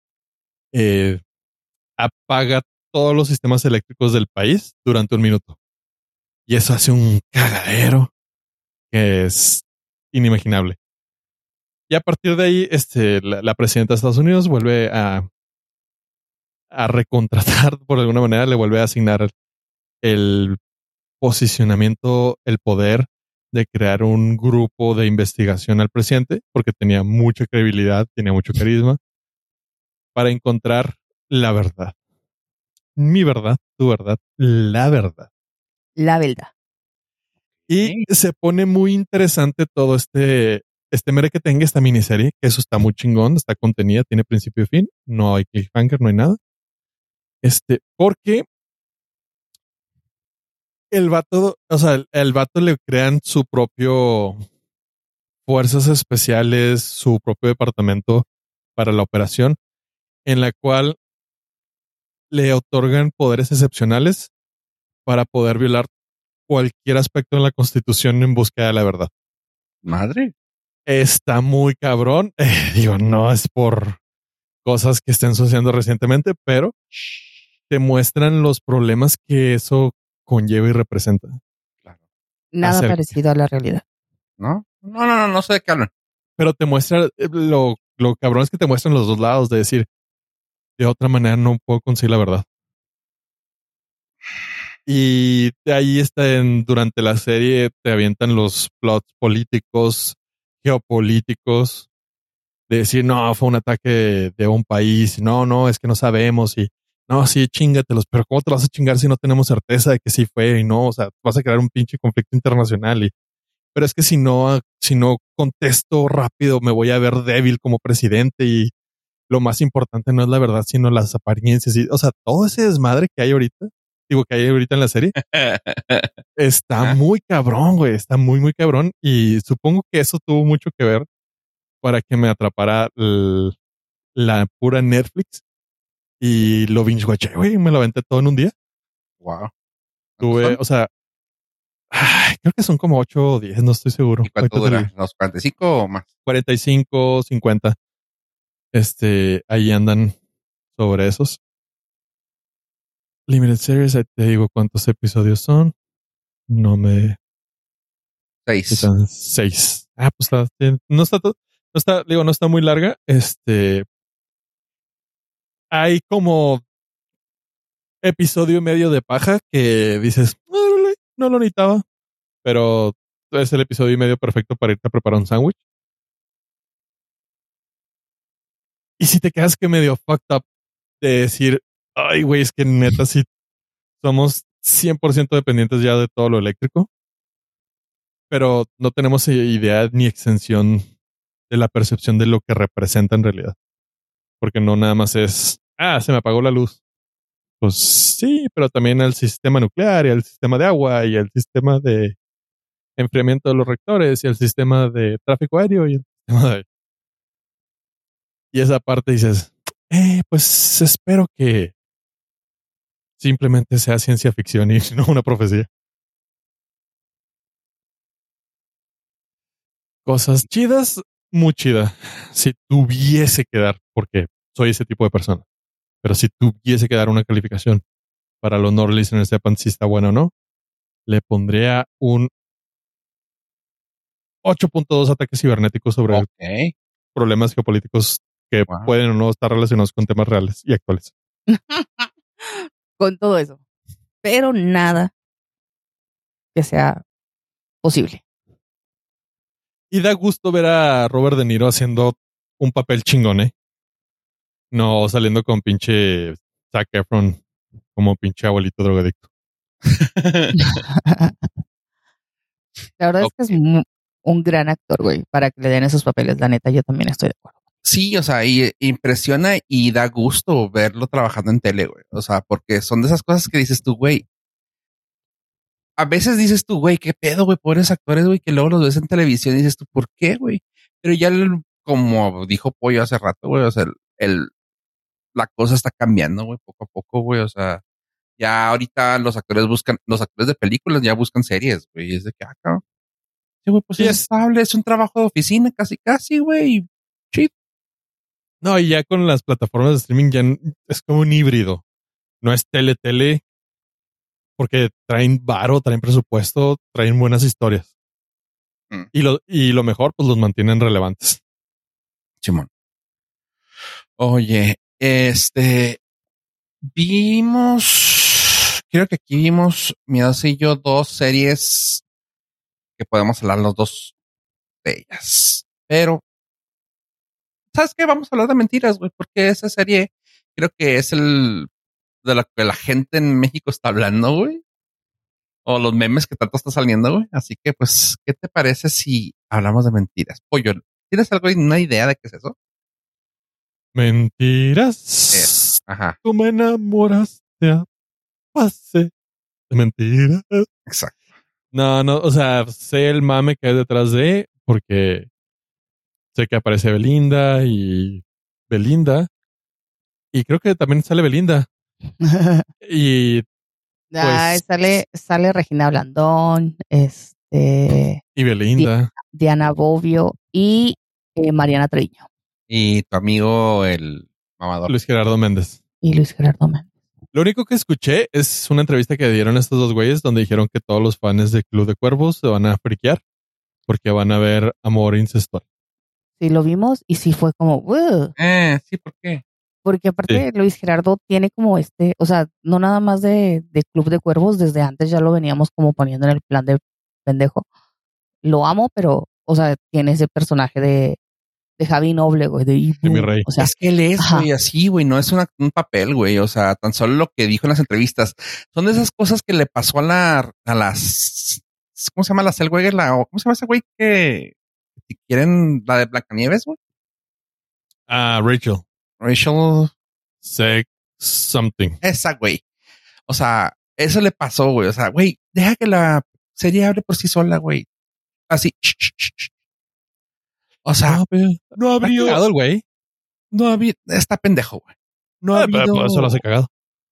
apaga todos los sistemas eléctricos del país durante un minuto. Y eso hace un cagadero que es inimaginable. Y a partir de ahí, la presidenta de Estados Unidos vuelve a recontratar, por alguna manera, le vuelve a asignar el posicionamiento, el poder de crear un grupo de investigación al presidente, porque tenía mucha credibilidad, tenía mucho carisma, para encontrar la verdad. Mi verdad, tu verdad, la verdad. La verdad. Y se pone muy interesante todo mere que tenga esta miniserie, que eso está muy chingón, está contenida, tiene principio y fin, no hay cliffhanger, no hay nada. Porque el vato, o sea, el vato le crean su propio fuerzas especiales, su propio departamento para la operación, en la cual le otorgan poderes excepcionales para poder violar cualquier aspecto de la Constitución en búsqueda de la verdad. Madre. Está muy cabrón. Digo, no es por cosas que estén sucediendo recientemente, pero te muestran los problemas que eso conlleva y representa. Claro. Nada parecido a la realidad. No sé de qué hablan. Pero te muestra lo cabrón es que te muestran los dos lados de decir, de otra manera no puedo conseguir la verdad. Y de ahí durante la serie te avientan los plots políticos, geopolíticos, de decir, no, fue un ataque de un país, no, es que no sabemos, y no, sí, chíngatelos, pero ¿cómo te lo vas a chingar si no tenemos certeza de que sí fue? Y no, o sea, vas a crear un pinche conflicto internacional. Pero es que si no contesto rápido, me voy a ver débil como presidente, y lo más importante no es la verdad, sino las apariencias. O sea, todo ese desmadre que hay ahorita digo, que hay ahorita en la serie, está Ajá. muy cabrón, güey. Está muy, muy cabrón. Y supongo que eso tuvo mucho que ver para que me atrapara la pura Netflix. Y lo binge-watché, güey. Me lo aventé todo en un día. Wow. ¿Cuántos Tuve, son? o sea, creo que son como 8 o 10, no estoy seguro. ¿Y cuánto Ahorita te dura? digo. ¿Los 45 o más? 45, 50. Ahí andan sobre esos. Limited Series, ahí te digo cuántos episodios son. No me 6. quitan 6. Pues no está todo, no está, digo, no está muy larga. Hay como episodio y medio de paja que dices, "Órale, no lo necesitaba", pero es el episodio y medio perfecto para irte a preparar un sándwich. Y si te quedas que medio fucked up de decir, ay, güey, es que neta, sí somos 100% dependientes ya de todo lo eléctrico, pero no tenemos idea ni extensión de la percepción de lo que representa en realidad. Porque no nada más es, se me apagó la luz. Pues sí, pero también el sistema nuclear y el sistema de agua y el sistema de enfriamiento de los reactores y el sistema de tráfico aéreo y el sistema de... Y esa parte dices, pues espero que simplemente sea ciencia ficción y no una profecía. Cosas chidas, muy chida. Si tuviese que dar, porque soy ese tipo de persona, pero si tuviese que dar una calificación para los no listeners sepan si está bueno o no, le pondría un 8.2 ataques cibernéticos sobre Ok. problemas geopolíticos que Wow. pueden o no estar relacionados con temas reales y actuales. Con todo eso. Pero nada que sea posible. Y da gusto ver a Robert De Niro haciendo un papel chingón, ¿eh? No saliendo con pinche Zac Efron como pinche abuelito drogadicto. La verdad es que es Ok. un gran actor, güey, para que le den esos papeles. La neta, yo también estoy de acuerdo. Sí, o sea, y impresiona y da gusto verlo trabajando en tele, güey. O sea, porque son de esas cosas que dices tú, güey. A veces dices tú, güey, qué pedo, güey, pobres actores, güey, que luego los ves en televisión y dices tú, ¿por qué, güey? Pero ya, como dijo Pollo hace rato, güey, o sea, la cosa está cambiando, güey, poco a poco, güey. O sea, ya ahorita los actores de películas ya buscan series, güey. Y es de que, cabrón. Sí, güey, pues Sí, es es. estable, es un trabajo de oficina, casi, casi, güey. Chido. No, y ya con las plataformas de streaming ya es como un híbrido. No es tele, porque traen varo, traen presupuesto, traen buenas historias. Mm, Y lo mejor, pues los mantienen relevantes. Simón. Oye, creo que aquí vimos, mi dos y yo, dos series que podemos hablar los dos de ellas. Pero, ¿sabes qué? Vamos a hablar de mentiras, güey, porque esa serie creo que es de la que la gente en México está hablando, güey. O los memes que tanto está saliendo, güey. Así que, pues, ¿qué te parece si hablamos de mentiras? Pollo, ¿tienes una idea de qué es eso? Mentiras. Ajá, Tú me enamoraste a base de mentiras. exacto. No, o sea, sé el mame que hay detrás de, porque sé que aparece Belinda y Belinda. Y creo que también sale Belinda. Y pues, Sale Regina Blandón, y Belinda. Diana Bobbio y Mariana Treviño Y tu amigo, el mamador. Luis Gerardo Méndez. y Luis Gerardo Méndez. Lo único que escuché es una entrevista que dieron estos dos güeyes donde dijeron que todos los fans de Club de Cuervos se van a friquear porque van a ver amor incestual. Sí, lo vimos y sí fue como, "Ugh", Sí, ¿por qué? porque aparte Luis Gerardo tiene como o sea, no nada más de Club de Cuervos, desde antes ya lo veníamos como poniendo en el plan de pendejo. Lo amo, pero, o sea, tiene ese personaje de Javi Noble, güey, de Ibu. De mi rey. O sea, Es que él es, ajá. güey, así, güey, no es un papel, güey. O sea, tan solo lo que dijo en las entrevistas. Son de esas cosas que le pasó a las, ¿cómo se llama la Zellweger? ¿Cómo se llama ese güey que si quieren la de Blancanieves, güey? Rachel. Rachel. Sex something. Esa, güey. O sea, eso le pasó, güey. O sea, güey, deja que la serie hable por sí sola, güey. Así. O sea, No, pero no ha está habido, cagado el güey. no ha habido, está pendejo, güey. No ha Pero habido. por eso lo hace cagado.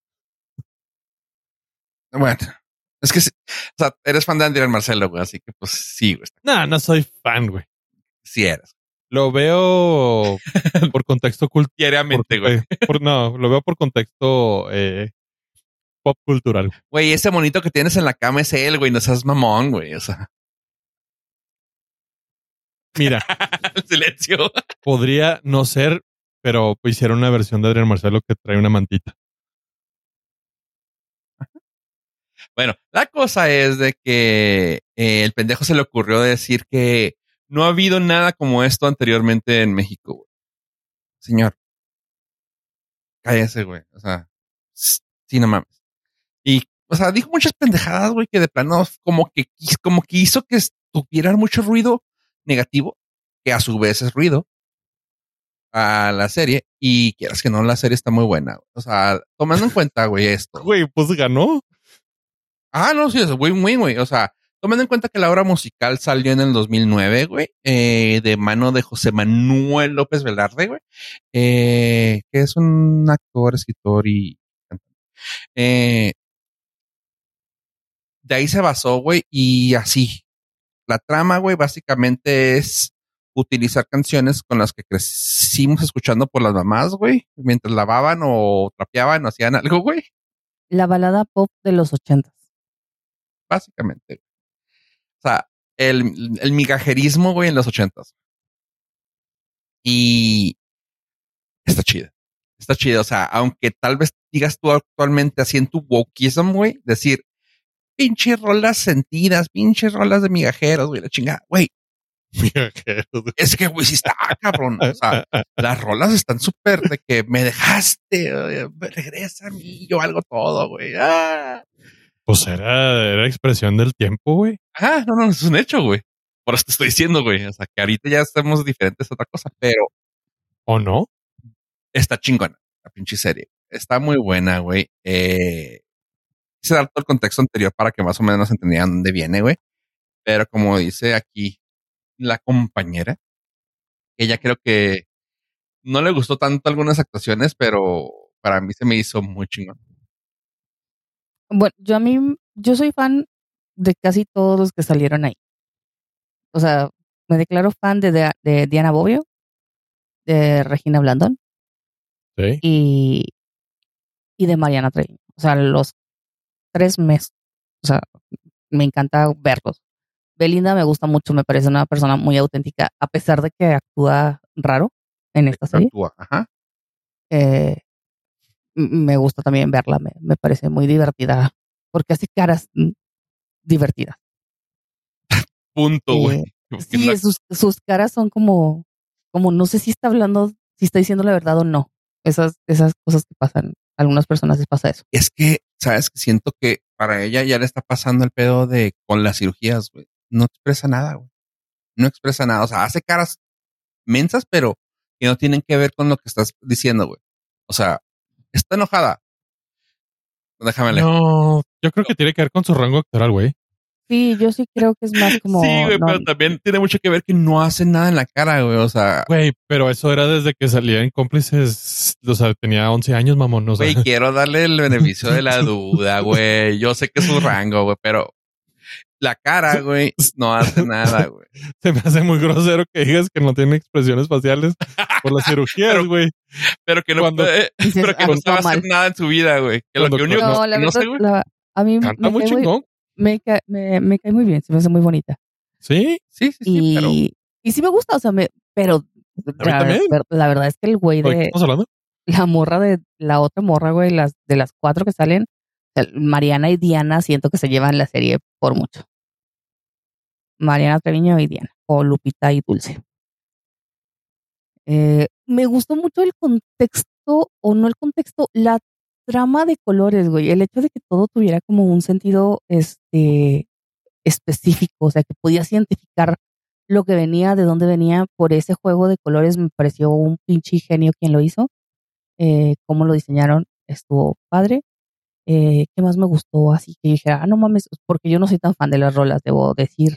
Bueno, es que, o sea, eres fan de Andrea Marcelo, güey, así que pues sí, güey. No, no soy fan, güey. Sí eres. Lo veo por contexto cultural. Diariamente, güey. No, lo veo por contexto pop cultural. Güey, ese monito que tienes en la cama es él, güey. No seas mamón, güey. O sea, Mira, silencio. podría no ser, pero hicieron una versión de Adrián Marcelo que trae una mantita. Bueno, la cosa es de que el pendejo se le ocurrió decir que no ha habido nada como esto anteriormente en México, güey. Señor, cállese, güey. O sea, sí, no mames. Y, o sea, dijo muchas pendejadas, güey, que de plano como que hizo que tuviera mucho ruido negativo, que a su vez es ruido a la serie. Y quieras que no, la serie está muy buena. O sea, tomando en cuenta, güey, esto. Güey, pues ganó. Ah, no, sí, es win-win, güey. O sea, tomando en cuenta que la obra musical salió en el 2009, güey, de mano de José Manuel López Velarde, güey, que es un actor, escritor y eh, de ahí se basó, güey, y así. La trama, güey, básicamente es utilizar canciones con las que crecimos escuchando por las mamás, güey, mientras lavaban o trapeaban o hacían algo, güey, La balada pop de los 80. básicamente. O sea, el migajerismo, güey, en los 80s. Y está chida. Está chida. O sea, aunque tal vez digas tú actualmente así en tu wokeism, güey, decir, pinches rolas sentidas, pinches rolas de migajeros, güey, la chingada, güey. Es que, güey, sí está, cabrón. O sea, las rolas están súper de que me dejaste, regresa a mí, yo valgo todo, güey. Ah. Pues era expresión del tiempo, güey. Ah, no, es un hecho, güey. Por eso te estoy diciendo, güey. O sea, que ahorita ya estamos diferentes a otra cosa, pero ¿O no? está chingona la pinche serie. Está muy buena, güey. Quise dar todo el contexto anterior para que más o menos entendieran dónde viene, güey. Pero como dice aquí la compañera, ella creo que no le gustó tanto algunas actuaciones, pero para mí se me hizo muy chingón. Bueno, yo soy fan de casi todos los que salieron ahí. O sea, me declaro fan de Diana Bobbio, de Regina Blandón Sí. y de Mariana Treviño. O sea, los tres meses. O sea, me encanta verlos. Belinda me gusta mucho, me parece una persona muy auténtica, a pesar de que actúa raro en esta serie. Actúa, ajá. Me gusta también verla, me parece muy divertida, porque hace caras divertidas. Punto, güey. Sí, sus caras son como no sé si está hablando, si está diciendo la verdad o no. Esas cosas que pasan, a algunas personas les pasa eso. Es que, sabes, siento que para ella ya le está pasando el pedo de con las cirugías, güey. No expresa nada, güey. No expresa nada. O sea, hace caras mensas, pero que no tienen que ver con lo que estás diciendo, güey. O sea, está enojada. Déjame leer. No, yo creo que tiene que ver con su rango actoral, güey. Sí, yo sí creo que es más como... Sí, güey, no, pero también tiene mucho que ver que no hace nada en la cara, güey. O sea, Güey, pero eso era desde que salía en Cómplices. O sea, tenía 11 años, mamón. O sea. güey, quiero darle el beneficio de la duda, güey. Yo sé que es su rango, güey, pero la cara, güey, no hace nada, güey. Se me hace muy grosero que digas que no tiene expresiones faciales por las cirugías, güey. Pero que no Cuando- puede, dices, pero que no actúa sabe hacer mal. nada en su vida, güey. Que lo Cuando- que único No, la que no verdad, sé, güey. a mí Canta muy chingón. me cae muy bien, se me hace muy bonita. Sí, Sí, pero Y sí me gusta, o sea, pero también. la verdad es que el güey ¿de qué de estamos hablando? la morra de la otra morra, güey, de las cuatro que salen, o sea, Mariana y Diana siento que se llevan la serie por mucho. Mariana Treviño y Diana, o Lupita y Dulce. Me gustó mucho el contexto, o no el contexto, la trama de colores, güey. El hecho de que todo tuviera como un sentido específico, o sea, que podías identificar lo que venía, de dónde venía, por ese juego de colores me pareció un pinche genio quien lo hizo. Cómo lo diseñaron, estuvo padre. ¿Qué más me gustó? Así que dije, no mames, porque yo no soy tan fan de las rolas, debo decir,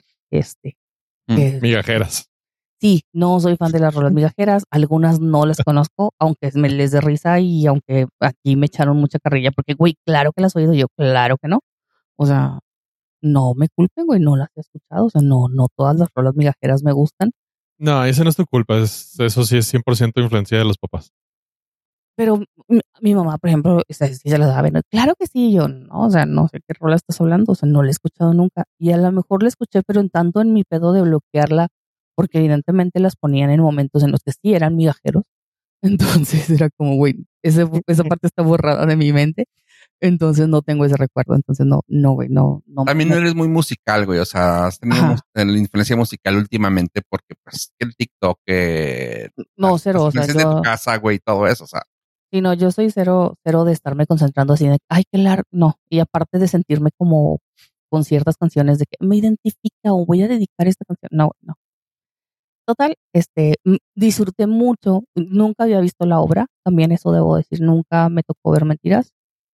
que Migajeras. sí, no soy fan de las rolas migajeras, algunas no las conozco, aunque me les dé risa y aunque aquí me echaron mucha carrilla, porque, güey, claro que las he oído yo, claro que no. O sea, no me culpen, güey, no las he escuchado, o sea, no todas las rolas migajeras me gustan, No, esa no es tu culpa. Eso sí es 100% influencia de los papás. pero mi mamá, por ejemplo, esa sí se la sabe, ¿no? Claro que sí, yo no, o sea, no sé qué rola estás hablando, o sea, no la he escuchado nunca, y a lo mejor la escuché, pero en tanto en mi pedo de bloquearla, porque evidentemente las ponían en momentos en los que sí eran migajeros. Entonces era como, güey, esa parte está borrada de mi mente. Entonces no tengo ese recuerdo. Entonces güey, no. También eres muy musical, güey. O sea, has tenido Ajá. la influencia musical últimamente porque, pues, el TikTok, No, cero. O sea, influencias de tu casa, güey, todo eso. O sea, sí, no, yo soy cero de estarme concentrando así de, ay, qué largo. No. Y aparte de sentirme como con ciertas canciones de que me identifica o voy a dedicar esta canción. No, no. Total, disfruté mucho. Nunca había visto la obra. También eso debo decir, nunca me tocó ver Mentiras.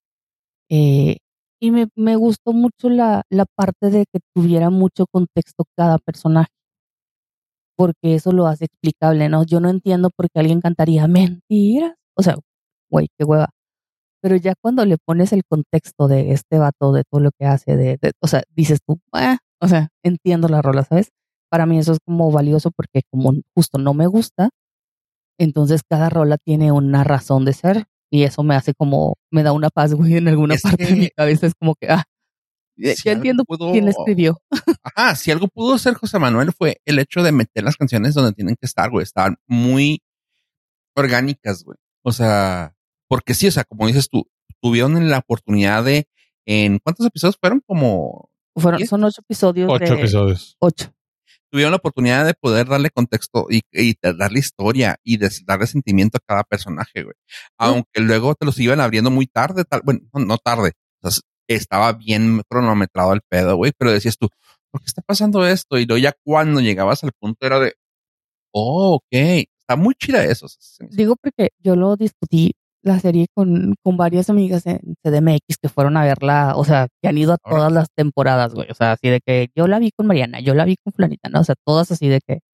Eh, y me gustó mucho la parte de que tuviera mucho contexto cada personaje, porque eso lo hace explicable, ¿no? Yo no entiendo por qué alguien cantaría mentiras. O sea, güey, qué hueva. Pero ya cuando le pones el contexto de este vato, de todo lo que hace, o sea, dices tú, o sea, entiendo la rola, ¿sabes? Para mí eso es como valioso porque como justo no me gusta, entonces cada rola tiene una razón de ser y eso me hace como, me da una paz, güey, en alguna es parte de mi que cabeza. Es como que, si ya algo entiendo quién la pudo, escribió. ajá, si algo pudo ser José Manuel fue el hecho de meter las canciones donde tienen que estar, güey. Estaban muy orgánicas, güey. O sea, porque sí, o sea, como dices tú, tuvieron la oportunidad ¿en cuántos episodios fueron? Como 10. Son 8 episodios 8 de episodios. 8. Tuvieron la oportunidad de poder darle contexto y darle historia y darle sentimiento a cada personaje, güey. Aunque luego te los iban abriendo muy tarde, bueno, no tarde. O sea, estaba bien cronometrado el pedo, güey, pero decías tú, ¿por qué está pasando esto? Y luego ya cuando llegabas al punto era de, oh, ok, está muy chida eso. Digo porque yo lo discutí la serie con varias amigas en CDMX que fueron a verla, o sea, que han ido a Ahora, todas las temporadas, güey. O sea, así de que yo la vi con Mariana, yo la vi con Flanita, ¿no? O sea, todas así de que.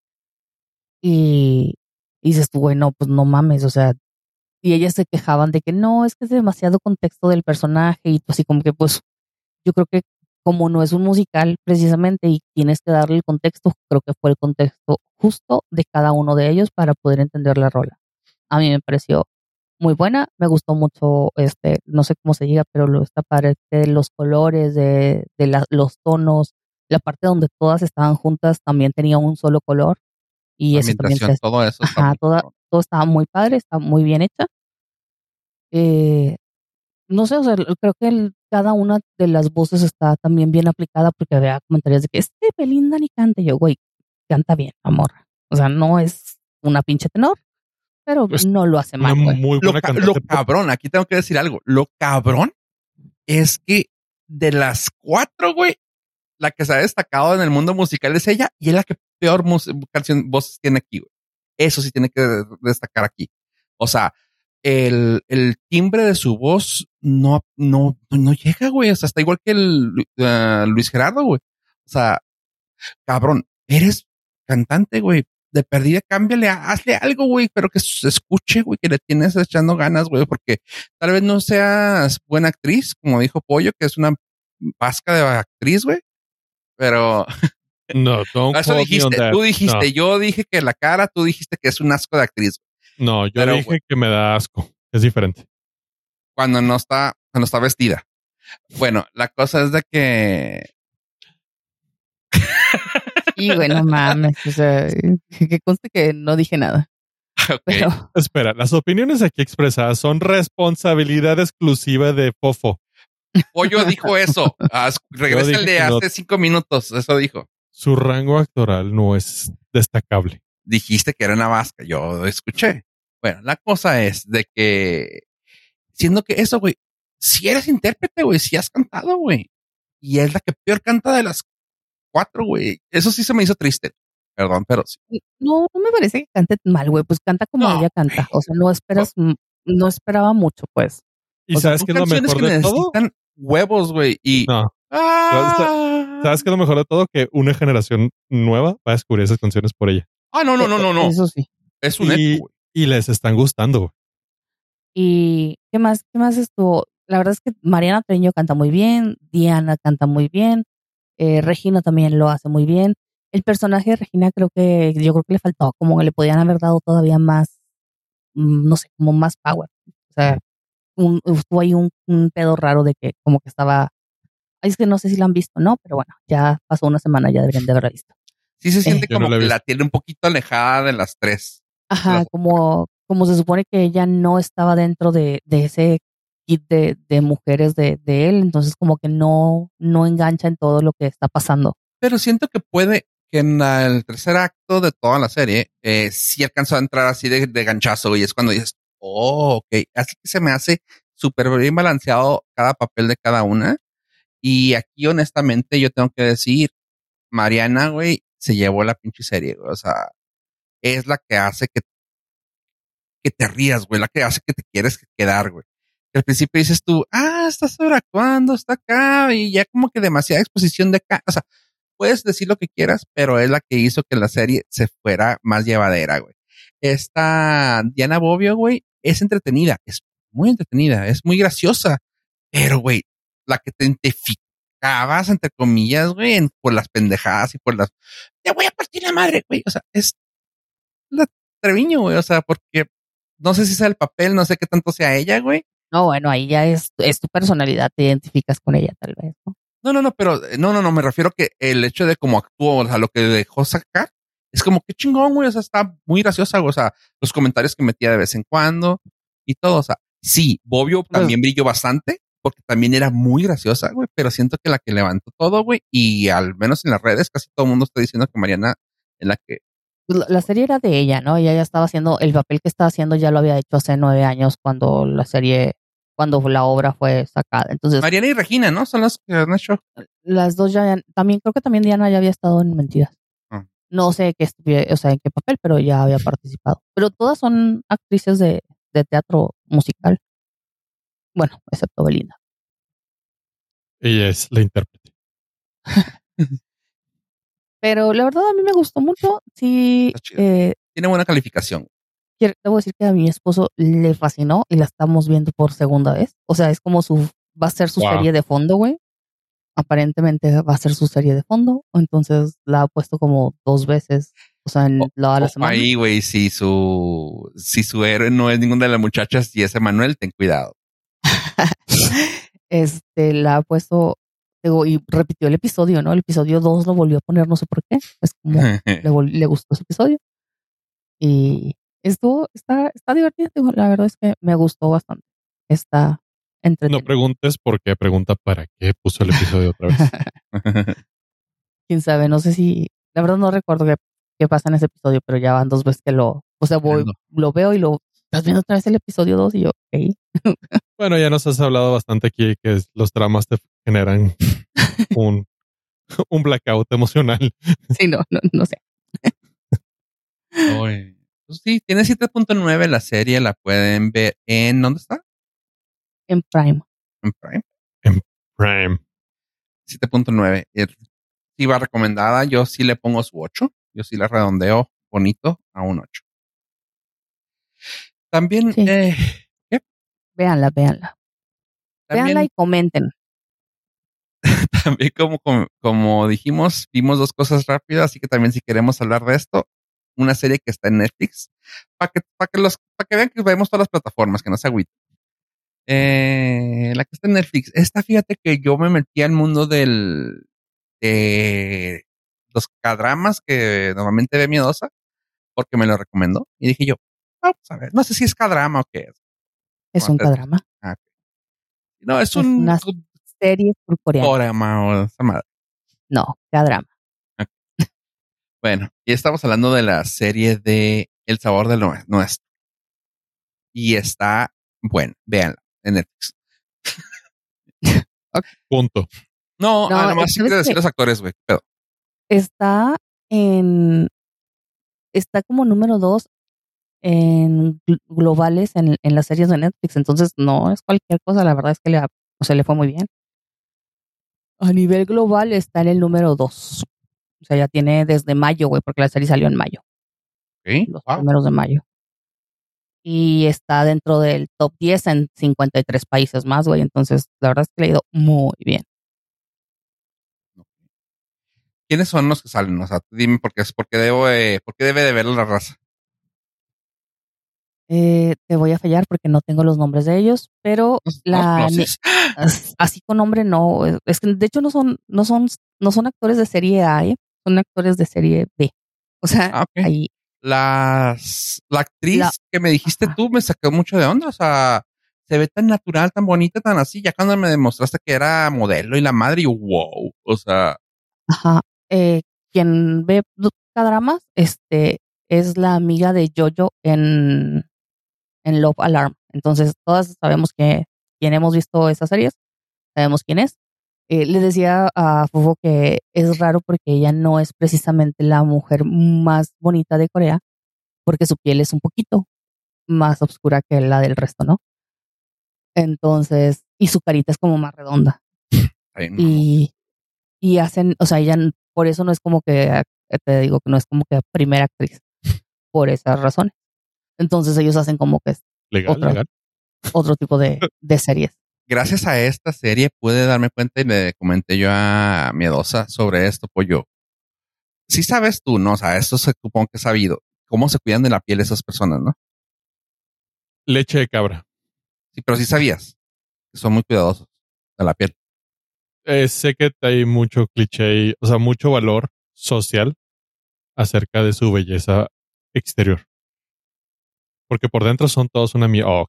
Y, y dices tú, güey, no, pues no mames, o sea, y ellas se quejaban de que no, es que es demasiado contexto del personaje y pues así como que pues yo creo que como no es un musical precisamente y tienes que darle el contexto, creo que fue el contexto justo de cada uno de ellos para poder entender la rola. A mí me pareció muy buena, me gustó mucho, no sé cómo se diga, pero esta parte de los colores, los tonos, la parte donde todas estaban juntas también tenía un solo color y la eso también ambientación, todo eso está ajá, muy cabrón. todo estaba muy padre, está muy bien hecha. Eh, no sé, o sea, creo que cada una de las voces está también bien aplicada porque había comentarios de que Belinda ni canta. Y yo, güey, canta bien, amor. O sea, no es una pinche tenor, pero Es no lo hace una mal, güey. muy buena Lo cantante pop. cabrón, aquí tengo que decir algo. Lo cabrón es que de las 4, güey, la que se ha destacado en el mundo musical es ella y es la que peor voces tiene aquí, güey. Eso sí tiene que destacar aquí. O sea, el timbre de su voz no llega, güey. O sea, está igual que Luis Gerardo, güey. O sea, cabrón, eres cantante, güey. De perdida, cámbiale, hazle algo, güey, pero que se escuche, güey, que le tienes echando ganas, güey, porque tal vez no seas buena actriz, como dijo Pollo, que es una vasca de actriz, güey, pero No, don't eso quote me on dijiste, that. tú dijiste, No, yo dije que la cara, tú dijiste que es un asco de actriz, no, yo pero dije güey, que me da asco. Es diferente. cuando está vestida. Bueno, la cosa es de que Y güey, no mames, o sea, que conste que no dije nada. ok, Pero Espera, las opiniones aquí expresadas son responsabilidad exclusiva de Fofo. Pollo dijo eso. Regresa el dije de que no. hace 5 minutos. Eso dijo. Su rango actoral no es destacable. Dijiste que era una vasca. Yo escuché. Bueno, la cosa es de que, siendo que eso, güey, si eres intérprete, güey, si has cantado, güey, y es la que peor canta de las 4, güey. Eso sí se me hizo triste. Perdón, pero sí. no me parece que cante mal, güey, pues canta como No, ella canta. O sea, no esperaba mucho, pues. ¿Y O sea, sabes son qué es lo canciones mejor que de todo? necesitan huevos, güey. Y No. ¿Sabes qué es lo mejor de todo? Que una generación nueva va a descubrir esas canciones por ella. no. Eso sí. Es un hecho, güey. Y les están gustando, güey. ¿Y qué más? ¿Qué más estuvo? La verdad es que Mariana Treviño canta muy bien, Diana canta muy bien, Regina también lo hace muy bien. El personaje de Regina yo creo que le faltó, como que le podían haber dado todavía más, no sé, como más power. O sea, estuvo ahí un pedo raro de que como que estaba, ay, es que no sé si lo han visto, ¿no? Pero bueno, ya pasó una semana, ya deberían de haberla visto. Sí se siente Yo no como la he que visto. la tiene un poquito alejada de las tres. Ajá, como se supone que ella no estaba dentro de ese kit de mujeres de él, entonces como que no engancha en todo lo que está pasando. Pero siento que puede que en el tercer acto de toda la serie sí alcanzó a entrar así de ganchazo y es cuando dices, oh, ok. Así que se me hace súper bien balanceado cada papel de cada una. Y aquí honestamente yo tengo que decir, Mariana, güey, se llevó la pinche serie, güey. O sea, es la que hace que te rías, güey, la que hace que te quieres quedar, güey. Al principio dices tú, está sobreactuando, está acá, y ya como que demasiada exposición de acá. O sea, puedes decir lo que quieras, pero es la que hizo que la serie se fuera más llevadera, güey. Esta Diana Bobbio, güey, es entretenida, es muy entretenida, es muy graciosa, pero, güey, la que te identificabas, entre comillas, güey, por las pendejadas y por las, te voy a partir la madre, güey. O sea, es la Treviño, güey. O sea, porque no sé si sea el papel, no sé qué tanto sea ella, güey. No, bueno, ahí ya es tu personalidad, te identificas con ella tal vez, ¿no? No, pero no, me refiero que el hecho de cómo actuó, o sea, lo que dejó sacar, es como que chingón, güey. O sea, está muy graciosa, güey. O sea, los comentarios que metía de vez en cuando y todo. O sea, sí, Bobbio también brilló bastante porque también era muy graciosa, güey. Pero siento que la que levantó todo, güey, y al menos en las redes, casi todo el mundo está diciendo que Mariana es la que. La serie era de ella, ¿no? Ella ya estaba haciendo, el papel que estaba haciendo ya lo había hecho hace 9 años cuando la obra fue sacada. Entonces, Mariana y Regina, ¿no? Son las que han hecho. las dos también, creo que también Diana ya había estado en Mentiras. Ah. No sé o sea, en qué papel, pero ya había participado. Pero todas son actrices de teatro musical. Bueno, excepto Belinda. Ella es la intérprete. Pero la verdad a mí me gustó mucho. Sí, Está chido. Tiene buena calificación. debo decir que a mi esposo le fascinó y la estamos viendo por segunda vez. O sea, es como va a ser su serie de fondo, güey. Aparentemente va a ser su serie de fondo. Entonces la ha puesto como 2 veces. O sea, en la semana. Ahí, güey, si su héroe no es ninguna de las muchachas y es Emanuel, ten cuidado. La ha puesto, digo, y repitió el episodio, ¿no? El episodio 2 lo volvió a poner, no sé por qué. Es como le gustó ese episodio. Y está divertido. Digo, la verdad es que me gustó bastante. Está entretenido. No preguntes por qué, pregunta para qué puso el episodio otra vez. Quién sabe, no sé si, la verdad no recuerdo qué pasa en ese episodio, pero ya van 2 veces que lo veo y estás viendo otra vez el episodio 2 y yo, ok. Bueno, ya nos has hablado bastante aquí que los dramas te generan un blackout emocional. Sí, no sé. Pues sí, tiene 7.9 la serie, la pueden ver en, ¿dónde está? En Prime. En Prime. En Prime. 7.9. Sí va recomendada, yo sí le pongo su 8, yo sí la redondeo bonito a un 8. También, sí. Véanla. Véanla y comenten. También como dijimos, vimos 2 cosas rápidas, así que también si queremos hablar de esto, una serie que está en Netflix, para que vean que vemos todas las plataformas, que no se agüiten. La que está en Netflix, fíjate que yo me metí al mundo de los K-dramas que normalmente ve Miedosa, porque me lo recomendó, y dije yo, vamos a ver, no sé si es K-drama o qué es. Es un K-drama. No, es una serie surcoreana. K-drama o esa madre. No, K-drama. Okay. Bueno, y estamos hablando de la serie de El sabor del nuestro. Y está, bueno, véanla en Netflix. Okay. Punto. No, además sí quiero decir los actores, güey. Está como número 2 globales en las series de Netflix. Entonces, no es cualquier cosa. La verdad es que le fue muy bien. A nivel global está en el número 2. O sea, ya tiene desde mayo, güey, porque la serie salió en mayo. ¿Sí? Los Wow. primeros de mayo. Y está dentro del top 10 en 53 países más, güey. Entonces, la verdad es que le ha ido muy bien. ¿Quiénes son los que salen? O sea, dime por qué debe de ver la raza. Te voy a fallar porque no tengo los nombres de ellos, pero ¿No los conoces? así con nombre no. Es que de hecho no son actores de serie A, son actores de serie B. O sea, Ah, ok. ahí La actriz la, que me dijiste ajá, tú me sacó mucho de onda. O sea, se ve tan natural, tan bonita, tan así. Ya cuando me demostraste que era modelo y la madre, yo, wow. O sea, ajá. Quien ve K-dramas, es la amiga de Jojo en Love Alarm. Entonces, todas sabemos que quien hemos visto esas series, sabemos quién es. Le decía a Fofo que es raro porque ella no es precisamente la mujer más bonita de Corea, porque su piel es un poquito más oscura que la del resto, ¿no? Entonces, y su carita es como más redonda. ay, mamá. Y, y hacen, o sea, ella por eso no es como que, te digo que no es como que primera actriz, por esas razones. Entonces ellos hacen como que es Legal, otro, legal. otro tipo de series. Gracias a esta serie pude darme cuenta y le comenté yo a Miedosa sobre esto, pollo. Sí sabes tú, ¿no? O sea, esto se supongo que es sabido. Cómo se cuidan de la piel esas personas, ¿no? Leche de cabra. Sí, pero sí sabías que son muy cuidadosos de la piel. Sé que hay mucho cliché, o sea, mucho valor social acerca de su belleza exterior. Porque por dentro son todos una mierda. Oh,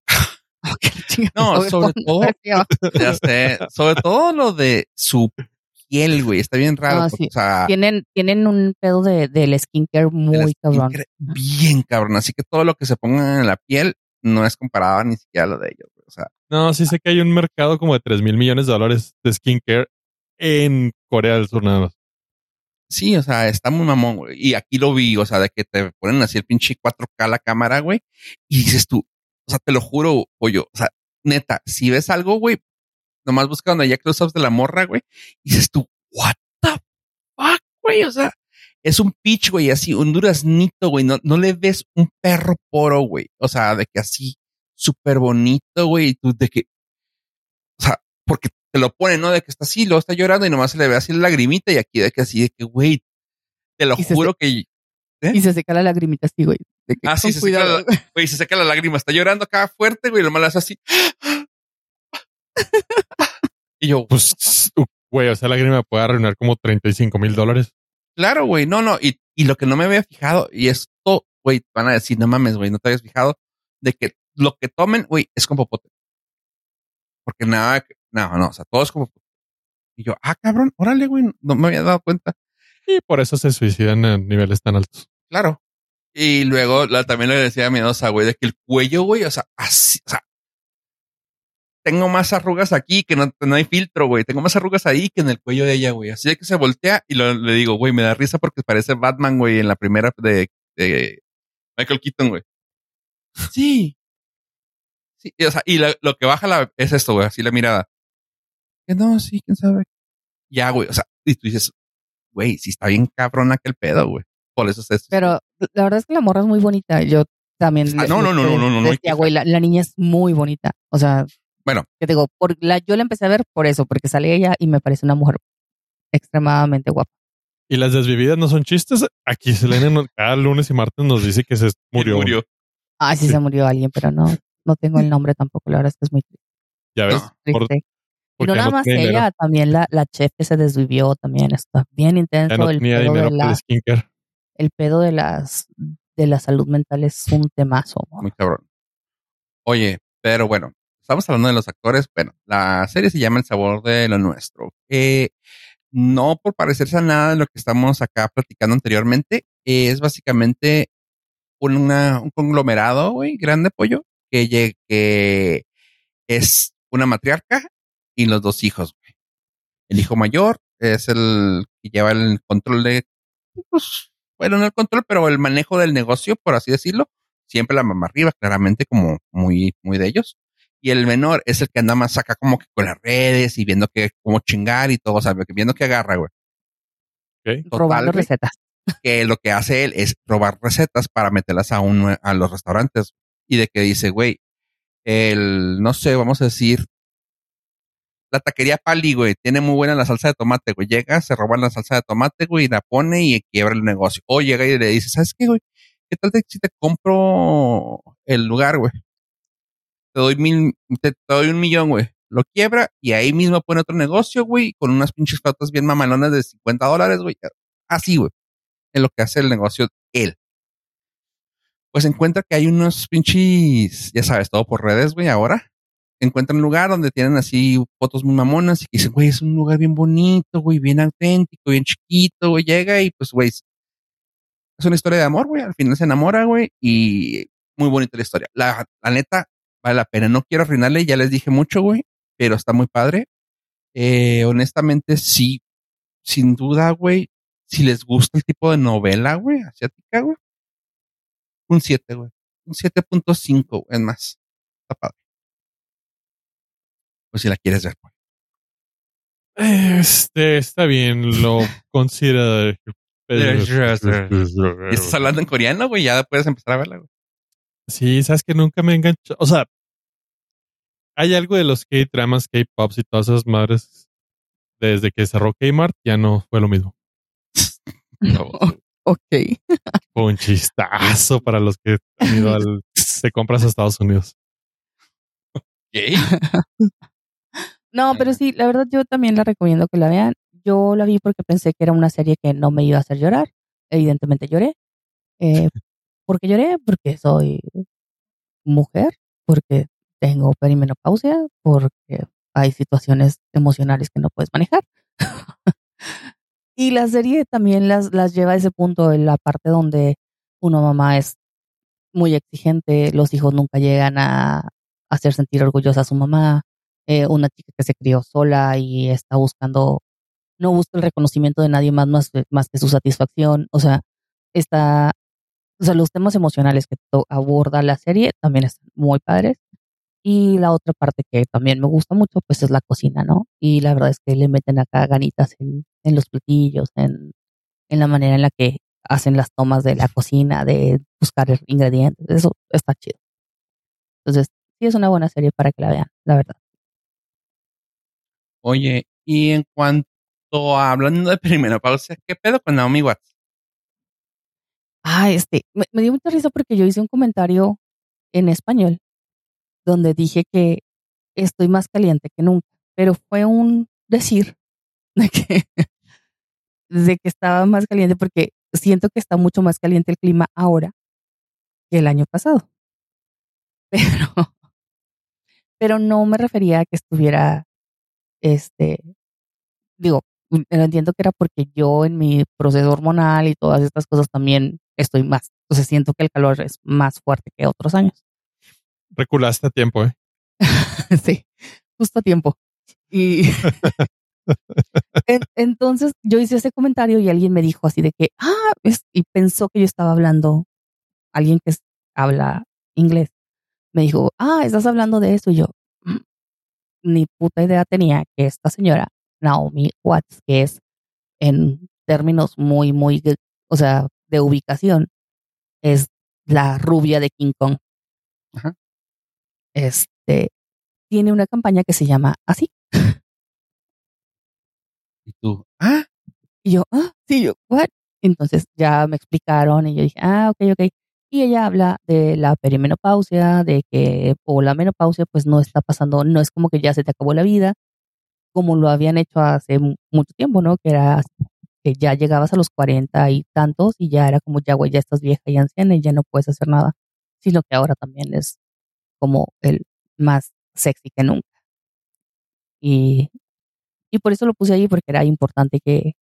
No, sobre todo, ya sé, sobre todo lo de su piel, güey, está bien raro, No, porque, sí. o sea, Tienen un pedo del skincare el muy cabrón. skincare bien cabrón, así que todo lo que se ponga en la piel no es comparado ni siquiera a lo de ellos, güey, o sea, no, sí sé que hay un mercado como de $3,000 millones de skincare en Corea del Sur nada más. sí, o sea, está muy mamón, güey, y aquí lo vi, o sea, de que te ponen así el pinche 4K la cámara, güey, y dices tú, o sea, te lo juro, pollo, o sea, neta, si ves algo, güey, nomás busca donde haya close-ups de la morra, güey, y dices tú, what the fuck, güey, o sea, es un pitch, güey, así, un duraznito, güey, no le ves un perro poro, güey, o sea, de que así, súper bonito, güey, y tú de que, o sea, porque te lo ponen, ¿no? De que está así, luego está llorando y nomás se le ve así la lagrimita y aquí de que así, de que, güey, te lo Y juro que, ¿eh? y se seca la lagrimita así, güey. De que Ah, sí, con se seca cuidado. güey, se seca la lágrima, está llorando acá fuerte, güey, y nomás le hace así. Y yo, Pues, güey, o sea, la lágrima puede arruinar como $35,000. claro, güey, no, y lo que no me había fijado, y esto, güey, van a decir, no mames, güey, no te habías fijado, de que lo que tomen, güey, es con popote. Porque nada, no, o sea, todo es como popote. Y yo, cabrón, órale, güey, no me había dado cuenta. Y por eso se suicidan en niveles tan altos. Claro. Y luego también le decía a mi Miedosa, güey, de que el cuello, güey, o sea, así, o sea, tengo más arrugas aquí que no hay filtro, güey. Tengo más arrugas ahí que en el cuello de ella, güey. Así de que se voltea y le digo, güey, me da risa porque parece Batman, güey, en la primera de Michael Keaton, güey. Sí, sí. O sea, y lo que baja es esto, güey, así la mirada. Que no, sí, quién sabe. Ya, güey, o sea, y tú dices, güey, sí está bien cabrón aquel pedo, güey. Por eso es esto. Pero la verdad es que la morra es muy bonita. Yo también No hay decía, güey, la niña es muy bonita. O sea, bueno, que te digo, yo la empecé a ver por eso, porque sale ella y me parece una mujer extremadamente guapa. Y las desvividas no son chistes. Aquí Selena cada lunes y martes nos dice que se murió. Sí, se murió alguien, pero no tengo el nombre tampoco. La verdad es que es muy Ya ves. triste. Y no porque nada no más tiene ella, dinero. también la chef que se desvivió también está bien intenso. Ya no tenía dinero para el skincare. El pedo de la salud mental es un temazo. muy cabrón. Oye, pero bueno, estamos hablando de los actores. Bueno, la serie se llama El sabor de lo nuestro. No por parecerse a nada de lo que estamos acá platicando anteriormente, es básicamente un conglomerado, güey, grande pollo, que es una matriarca y los dos hijos, güey. El hijo mayor es el que lleva el control de, pues, bueno, no el control, pero el manejo del negocio, por así decirlo. siempre la mamá arriba, claramente como muy, muy de ellos. Y el menor es el que anda más acá como que con las redes y viendo que cómo chingar y todo, o sea, viendo que agarra, güey. Okay. Total, Robando güey, recetas. que lo que hace él es robar recetas para meterlas a los restaurantes. Y de que dice, güey, no sé, vamos a decir, la taquería Pali, güey, tiene muy buena la salsa de tomate, güey. Llega, se roba la salsa de tomate, güey, y la pone y quiebra el negocio. O llega y le dice, ¿sabes qué, güey? ¿Qué tal si te compro el lugar, güey? Te doy 1 millón, güey. Lo quiebra y ahí mismo pone otro negocio, güey, con unas pinches flautas bien mamalonas de $50, güey. Así, güey. Es lo que hace el negocio él. Pues encuentra que hay unos pinches, ya sabes, todo por redes, güey, ahora. Encuentra un lugar donde tienen así fotos muy mamonas y dicen, güey, es un lugar bien bonito, güey, bien auténtico, bien chiquito, güey. Llega y pues, güey, es una historia de amor, güey. Al final se enamora, güey, y muy bonita la historia. La neta, vale la pena. No quiero arruinarle, ya les dije mucho, güey, pero está muy padre. Honestamente, sí, sin duda, güey, si les gusta el tipo de novela, güey, asiática, güey, un 7, güey. Un 7.5, es más. Está padre. Pues si la quieres ver, güey. Está bien, lo considero. Y estás hablando en coreano, güey, ya puedes empezar a verla, güey. Sí, sabes que nunca me enganchó. O sea, hay algo de los K-dramas, K-pops y todas esas madres. Desde que cerró Kmart ya no fue lo mismo. Ok. Fue un chistazo para los que han ido de compras a Estados Unidos. ¿Qué? No, pero sí, la verdad yo también la recomiendo que la vean. Yo la vi porque pensé que era una serie que no me iba a hacer llorar. Evidentemente lloré. ¿Por qué lloré? Porque soy mujer, porque tengo perimenopausia, porque hay situaciones emocionales que no puedes manejar. Y la serie también las lleva a ese punto, en la parte donde una mamá es muy exigente, los hijos nunca llegan a hacer sentir orgullosa a su mamá, una chica que se crió sola y está buscando, no busca el reconocimiento de nadie más que su satisfacción, o sea, los temas emocionales que aborda la serie también están muy padres. Y la otra parte que también me gusta mucho, pues es la cocina, ¿no? Y la verdad es que le meten acá ganitas en los platillos, en la manera en la que hacen las tomas de la cocina, de buscar ingredientes. Eso está chido. Entonces, sí es una buena serie para que la vean, la verdad. Oye, y en cuanto a hablando de perimenopausia, ¿qué pedo con Naomi Watts? Ah, me dio mucha risa porque yo hice un comentario en español donde dije que estoy más caliente que nunca, pero fue un decir de que, de que estaba más caliente porque siento que está mucho más caliente el clima ahora que el año pasado. Pero, pero no me refería a que estuviera, este, digo, entiendo que era porque yo en mi proceso hormonal y todas estas cosas también estoy más, entonces siento que el calor es más fuerte que otros años. Reculaste a tiempo, ¿eh? Sí, justo a tiempo. Y entonces yo hice ese comentario y alguien me dijo así de que, y pensó que yo estaba hablando, alguien que habla inglés, me dijo, estás hablando de eso. Y yo, "Mm, ni puta idea tenía que esta señora, Naomi Watts, que es en términos muy, muy, o sea, de ubicación, es la rubia de King Kong. Ajá. Tiene una campaña que se llama así. Y tú, Y yo, sí, yo, what? Entonces ya me explicaron y yo dije, ok, ok. Y ella habla de la perimenopausia, de que, o la menopausia, pues no está pasando, no es como que ya se te acabó la vida, como lo habían hecho hace mucho tiempo, ¿no? Que era que ya llegabas a los 40 y tantos y ya era como, ya, güey, ya estás vieja y anciana y ya no puedes hacer nada. Sino que ahora también es como el más sexy que nunca. Y por eso lo puse ahí, porque era importante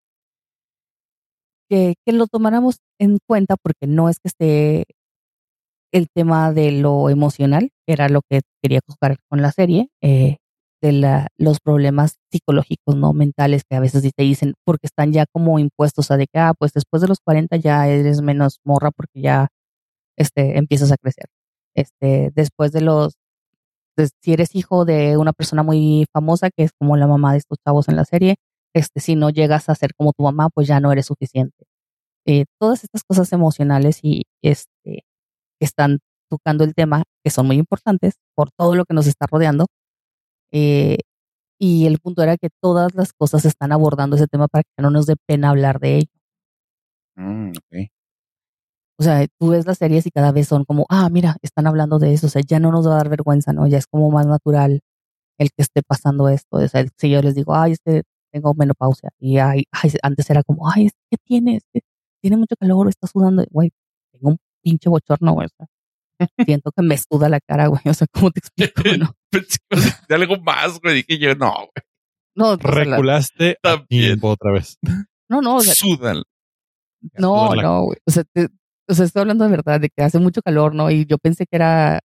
que lo tomáramos en cuenta, porque no es que esté el tema de lo emocional, que era lo que quería tocar con la serie, de los problemas psicológicos, no mentales, que a veces sí te dicen, porque están ya como impuestos a de que, pues después de los 40 ya eres menos morra porque ya empiezas a crecer. Después si eres hijo de una persona muy famosa, que es como la mamá de estos chavos en la serie, si no llegas a ser como tu mamá, pues ya no eres suficiente. Todas estas cosas emocionales y que están tocando el tema, que son muy importantes por todo lo que nos está rodeando. eh, y el punto era que todas las cosas están abordando ese tema para que no nos dé pena hablar de ello. Ok. O sea, tú ves las series y cada vez son como, mira, están hablando de eso. O sea, ya no nos va a dar vergüenza, ¿no? Ya es como más natural el que esté pasando esto. O sea, si yo les digo, tengo menopausia. Y antes era como, ¿qué tienes? Tiene mucho calor, está sudando. Güey, tengo un pinche bochorno, güey. O sea, siento que me suda la cara, güey. O sea, ¿cómo te explico, no? Pensé que ibas a decir algo más, güey. Dije yo, no, güey. No, o sea, Reculaste a También. tiempo otra vez. no, o sea, Sudan. no, güey. O sea, estoy hablando de verdad, de que hace mucho calor, ¿no? Y yo pensé que era,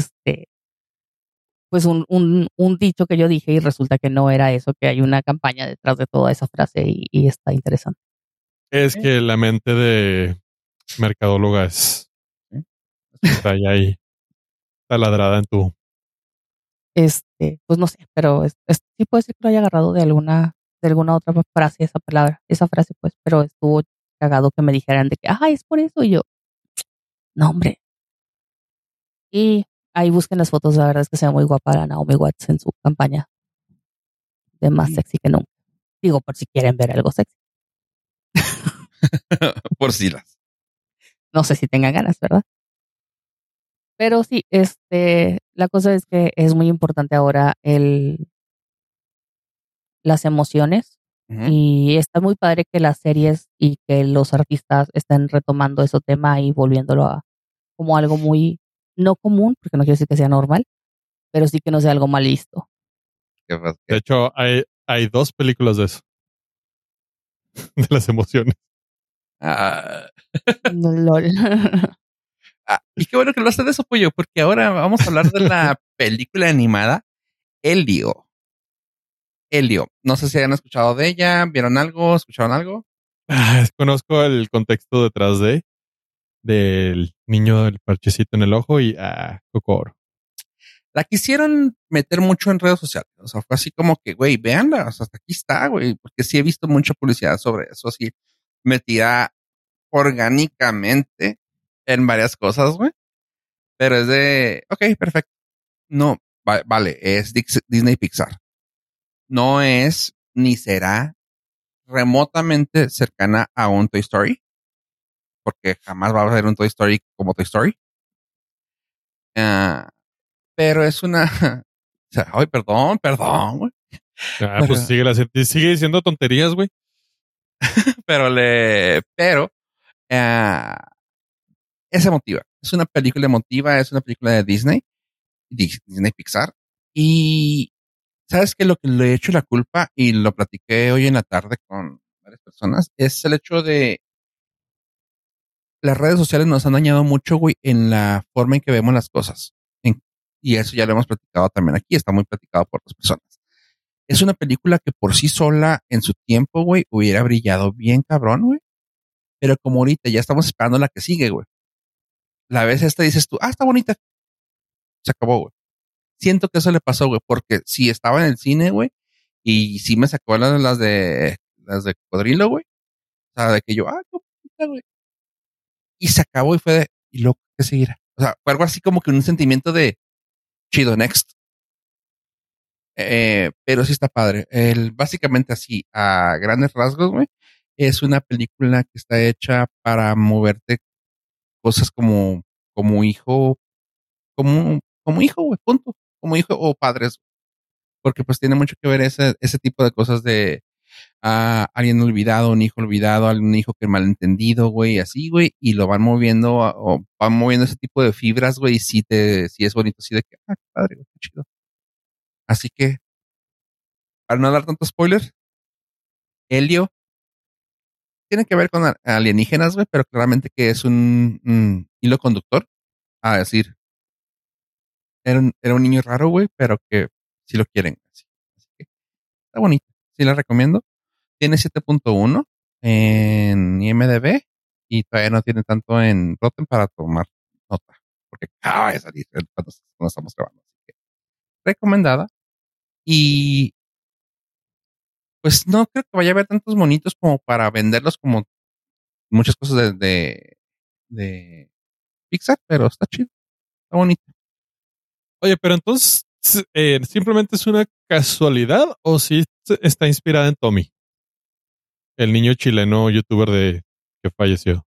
pues un dicho que yo dije y resulta que no era eso, que hay una campaña detrás de toda esa frase y está interesante. Es que la mente de mercadóloga está ahí taladrada en tu... Pues no sé, pero sí puede ser que lo haya agarrado de alguna otra frase, esa palabra, esa frase, pues, pero estuvo cagado que me dijeran de que, es por eso, y yo, no, hombre. Y ahí busquen las fotos, la verdad es que se ve muy guapa la Naomi Watts en su campaña de más sexy que nunca. Digo, por si quieren ver algo sexy. Por si las. No sé si tengan ganas, ¿verdad? Pero sí, la cosa es que es muy importante ahora las emociones. Uh-huh. Y está muy padre que las series y que los artistas estén retomando ese tema y volviéndolo a como algo muy no común, porque no quiero decir que sea normal, pero sí que no sea algo mal visto. De hecho, hay 2 películas de eso. De las emociones. Lol. Y qué bueno que lo hace de eso, pollo, porque ahora vamos a hablar de la película animada Elio. No sé si hayan escuchado de ella, vieron algo, escucharon algo. Conozco el contexto detrás del niño del parchecito en el ojo y Cocoro. La quisieron meter mucho en redes sociales. O sea, fue así como que, güey, véanla, o sea, hasta aquí está, güey, porque sí he visto mucha publicidad sobre eso, así metida orgánicamente en varias cosas, güey. Pero es de, ok, perfecto. No, vale, es Disney Pixar. No es ni será remotamente cercana a un Toy Story, porque jamás va a haber un Toy Story como Toy Story. Pero es una, o sea, ay, perdón, güey. Pues sigue diciendo tonterías, güey. pero es emotiva. Es una película emotiva, es una película de Disney Pixar. Y sabes que lo que le he hecho la culpa, y lo platiqué hoy en la tarde con varias personas, es el hecho de las redes sociales nos han dañado mucho, güey, en la forma en que vemos las cosas. Y eso ya lo hemos platicado también aquí, está muy platicado por otras personas. Es una película que por sí sola, en su tiempo, güey, hubiera brillado bien cabrón, güey. Pero como ahorita ya estamos esperando la que sigue, güey. La vez esta dices tú, está bonita. Se acabó, güey. Siento que eso le pasó, güey, porque si estaba en el cine, güey, y sí me sacó las de cocodrilo, güey. O sea, de que yo, qué bonita, güey. Y se acabó y fue de, y luego, ¿qué seguirá? O sea, fue algo así como que un sentimiento de chido, next. Pero sí está padre. Básicamente así, a grandes rasgos, güey, es una película que está hecha para moverte cosas como hijo, como hijo, güey, punto. Como hijo o padres. Porque pues tiene mucho que ver ese tipo de cosas de alguien olvidado, un hijo olvidado, algún hijo que malentendido, güey, así, güey, y lo van moviendo o van moviendo ese tipo de fibras, güey, y sí es bonito, así de que, qué padre, güey, qué chido. Así que, para no dar tanto spoiler, Helio tiene que ver con alienígenas, güey, pero claramente que es un hilo conductor. A decir, era un niño raro, güey, pero que sí lo quieren. Así que está bonito. Sí la recomiendo. Tiene 7.1 en IMDb y todavía no tiene tanto en Rotten para nota, porque acaba de salir cuando estamos grabando. Así que, recomendada. Y pues no creo que vaya a haber tantos monitos como para venderlos como muchas cosas de Pixar, pero está chido, está bonito. Oye, pero entonces, ¿simplemente es una casualidad o sí está inspirada en Tommy, el niño chileno youtuber que falleció?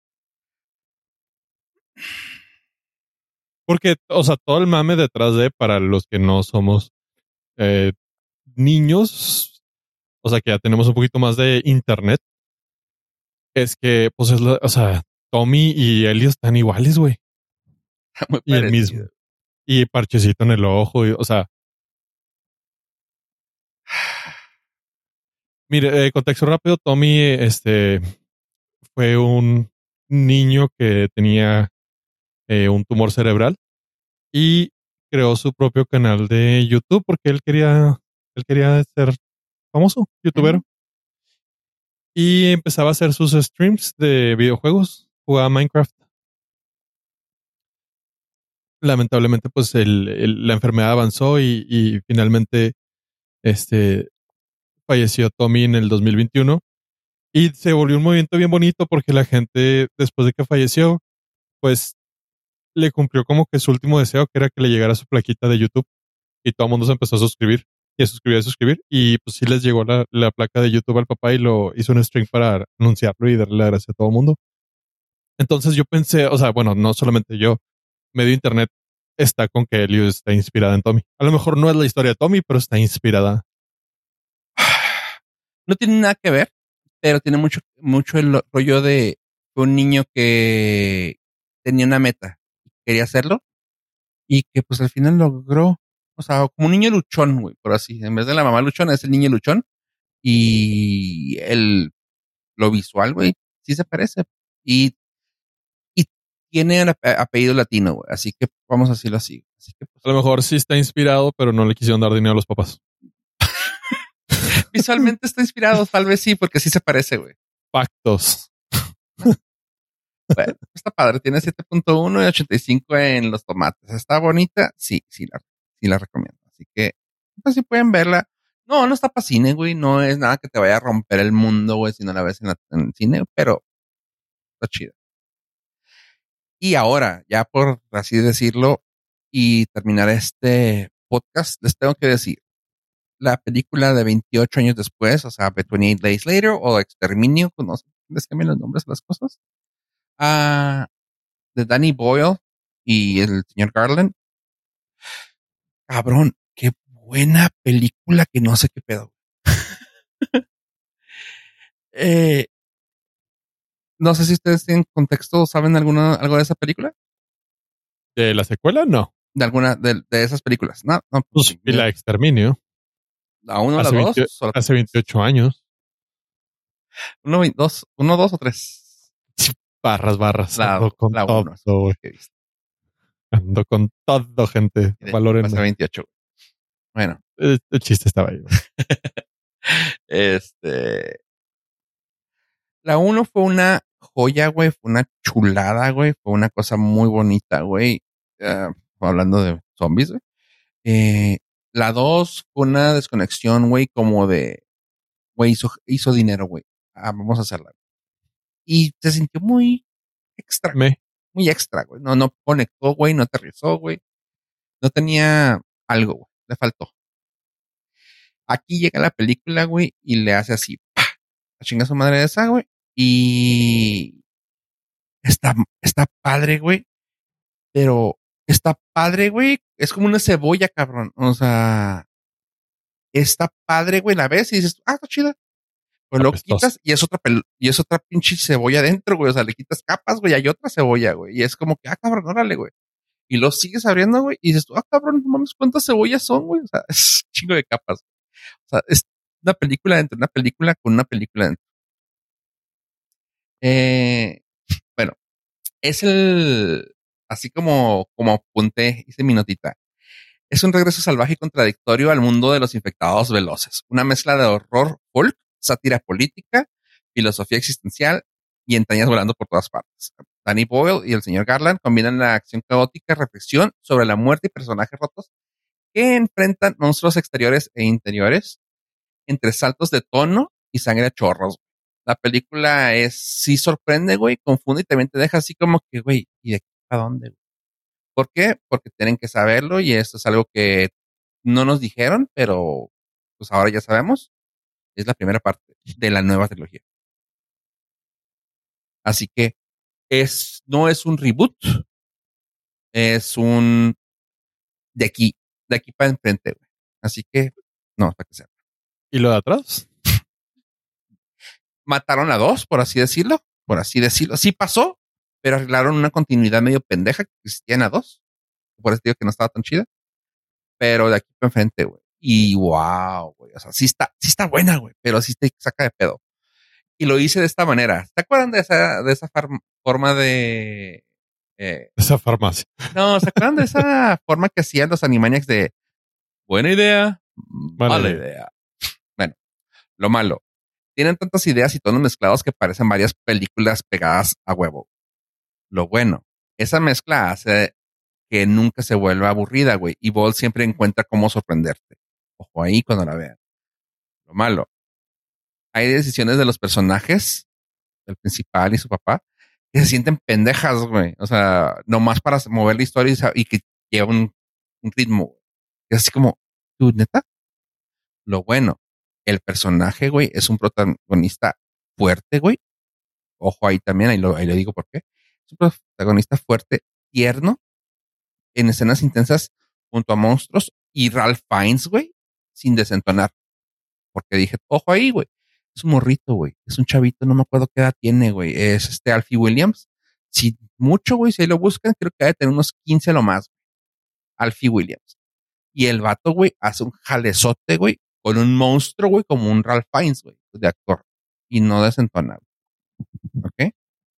Porque, o sea, todo el mame detrás para los que no somos eh, niños, o sea, que ya tenemos un poquito más de internet, es que, pues, o sea, Tommy y Ellie están iguales, güey. Muy Y el parecido. mismo. Y parchecito en el ojo, o sea. Mire, contexto rápido, Tommy, fue un niño que tenía un tumor cerebral y creó su propio canal de YouTube porque él quería ser famoso, youtuber. Y empezaba a hacer sus streams de videojuegos, jugaba Minecraft. Lamentablemente, pues la enfermedad avanzó y finalmente falleció Tommy en el 2021. Y se volvió un movimiento bien bonito porque la gente, después de que falleció, pues le cumplió como que su último deseo, que era que le llegara su plaquita de YouTube. Y todo el mundo se empezó a suscribir y a suscribir, a suscribir. Y pues sí les llegó la placa de YouTube al papá y lo hizo un stream para anunciarlo y darle la gracia a todo el mundo. Entonces yo pensé, o sea, bueno, no solamente yo, medio internet está con que Ellie está inspirada en Tommy. A lo mejor no es la historia de Tommy, pero está inspirada. No tiene nada que ver, pero tiene mucho el rollo de un niño que tenía una meta, quería hacerlo y que pues al final logró, o sea, como un niño luchón, güey, por así, en vez de la mamá luchona es el niño luchón y lo visual, güey, sí se parece y tiene el apellido latino, güey, así que vamos a decirlo así. Así que pues, A lo mejor sí está inspirado, pero no le quisieron dar dinero a los papás. visualmente está inspirado, tal vez sí, porque sí se parece, güey. Pactos. Bueno, está padre, tiene 7.1 y 85 en los tomates. ¿Está bonita? Sí la recomiendo. Así que, pues si pueden verla. No está para cine, güey. No es nada que te vaya a romper el mundo, güey, si no la ves en el cine, pero está chida. Y ahora, ya por así decirlo, y terminar este podcast, les tengo que decir, la película de 28 años después, o sea, 28 Days Later, o Exterminio, no sé, les cambian los nombres de las cosas. De Danny Boyle y el señor Garland. Cabrón, qué buena película que no sé qué pedo. No sé si ustedes tienen contexto o saben algo de esa película. ¿De la secuela? No. De alguna de esas películas. No. Pues, y la Exterminio. La 1, la 2. Hace 28 años. 1, 2 o 3. Barras. Ando con la todo, 1. Ando con todo, gente. Valoren. Hace 28. Bueno. El chiste estaba ahí. La 1 fue una joya, güey. Fue una chulada, güey. Fue una cosa muy bonita, güey. Hablando de zombies, güey. La 2 fue una desconexión, güey, como de, güey, hizo dinero, güey. Vamos a hacerla. Y se sintió muy extra. Muy extra, güey. No conectó, güey. No aterrizó, güey. No tenía algo, güey. Le faltó. Aquí llega la película, güey, y le hace así, ¡pah! A chinga su madre de esa, güey. Y está padre, güey. Pero está padre, güey. Es como una cebolla, cabrón. O sea, está padre, güey. La ves y dices, está chida. Pues lo quitas y es otra pinche cebolla adentro, güey. O sea, le quitas capas, güey. Hay otra cebolla, güey. Y es como que, cabrón, órale, güey. Y lo sigues abriendo, güey. Y dices, cabrón, no mames, ¿cuántas cebollas son, güey? O sea, es un chingo de capas. O sea, es una película dentro de una película con una película dentro. Bueno, es así como apunté, hice mi notita. Es un regreso salvaje y contradictorio al mundo de los infectados veloces. Una mezcla de horror folk, sátira política, filosofía existencial y entrañas volando por todas partes. Danny Boyle y el señor Garland combinan la acción caótica, reflexión sobre la muerte y personajes rotos que enfrentan monstruos exteriores e interiores entre saltos de tono y sangre a chorros. La película sí sorprende, güey, confunde y también te deja así como que, güey, ¿y de aquí a dónde, güey? ¿Por qué? Porque tienen que saberlo y esto es algo que no nos dijeron, pero pues ahora ya sabemos. Es la primera parte de la nueva trilogía. Así que no es un reboot, es un de aquí para enfrente, güey. Así que, no, para que sea. ¿Y lo de atrás? Mataron a dos, por así decirlo. Sí pasó, pero arreglaron una continuidad medio pendeja que existían a dos. Por eso digo que no estaba tan chida. Pero de aquí para enfrente, güey. Y wow, güey. O sea, sí está buena, güey, pero sí te saca de pedo. Y lo hice de esta manera. ¿Te acuerdan de esa forma de... Esa farmacia. No, ¿se acuerdan de esa forma que hacían los Animaniacs de buena idea, mala idea? Bueno, lo malo. Tienen tantas ideas y tonos mezclados que parecen varias películas pegadas a huevo. Lo bueno, esa mezcla hace que nunca se vuelva aburrida, güey. Y Ball siempre encuentra cómo sorprenderte. Ojo ahí cuando la vean. Lo malo. Hay decisiones de los personajes, el principal y su papá, que se sienten pendejas, güey. O sea, nomás para mover la historia y que lleva un ritmo. Es así como, ¿tú neta? Lo bueno, el personaje, güey, es un protagonista fuerte, güey. Ojo ahí también, ahí lo digo por qué. Es un protagonista fuerte, tierno, en escenas intensas junto a monstruos y Ralph Fiennes, güey, sin desentonar. Porque dije, ojo ahí, güey. Es un morrito, güey. Es un chavito, no me acuerdo qué edad tiene, güey. Es Alfie Williams. Si mucho, güey, si ahí lo buscan, creo que debe tener unos 15 lo más, güey. Alfie Williams. Y el vato, güey, hace un jalezote, güey, con un monstruo, güey, como un Ralph Fiennes, güey, de actor. Y no desentonado. ¿Ok?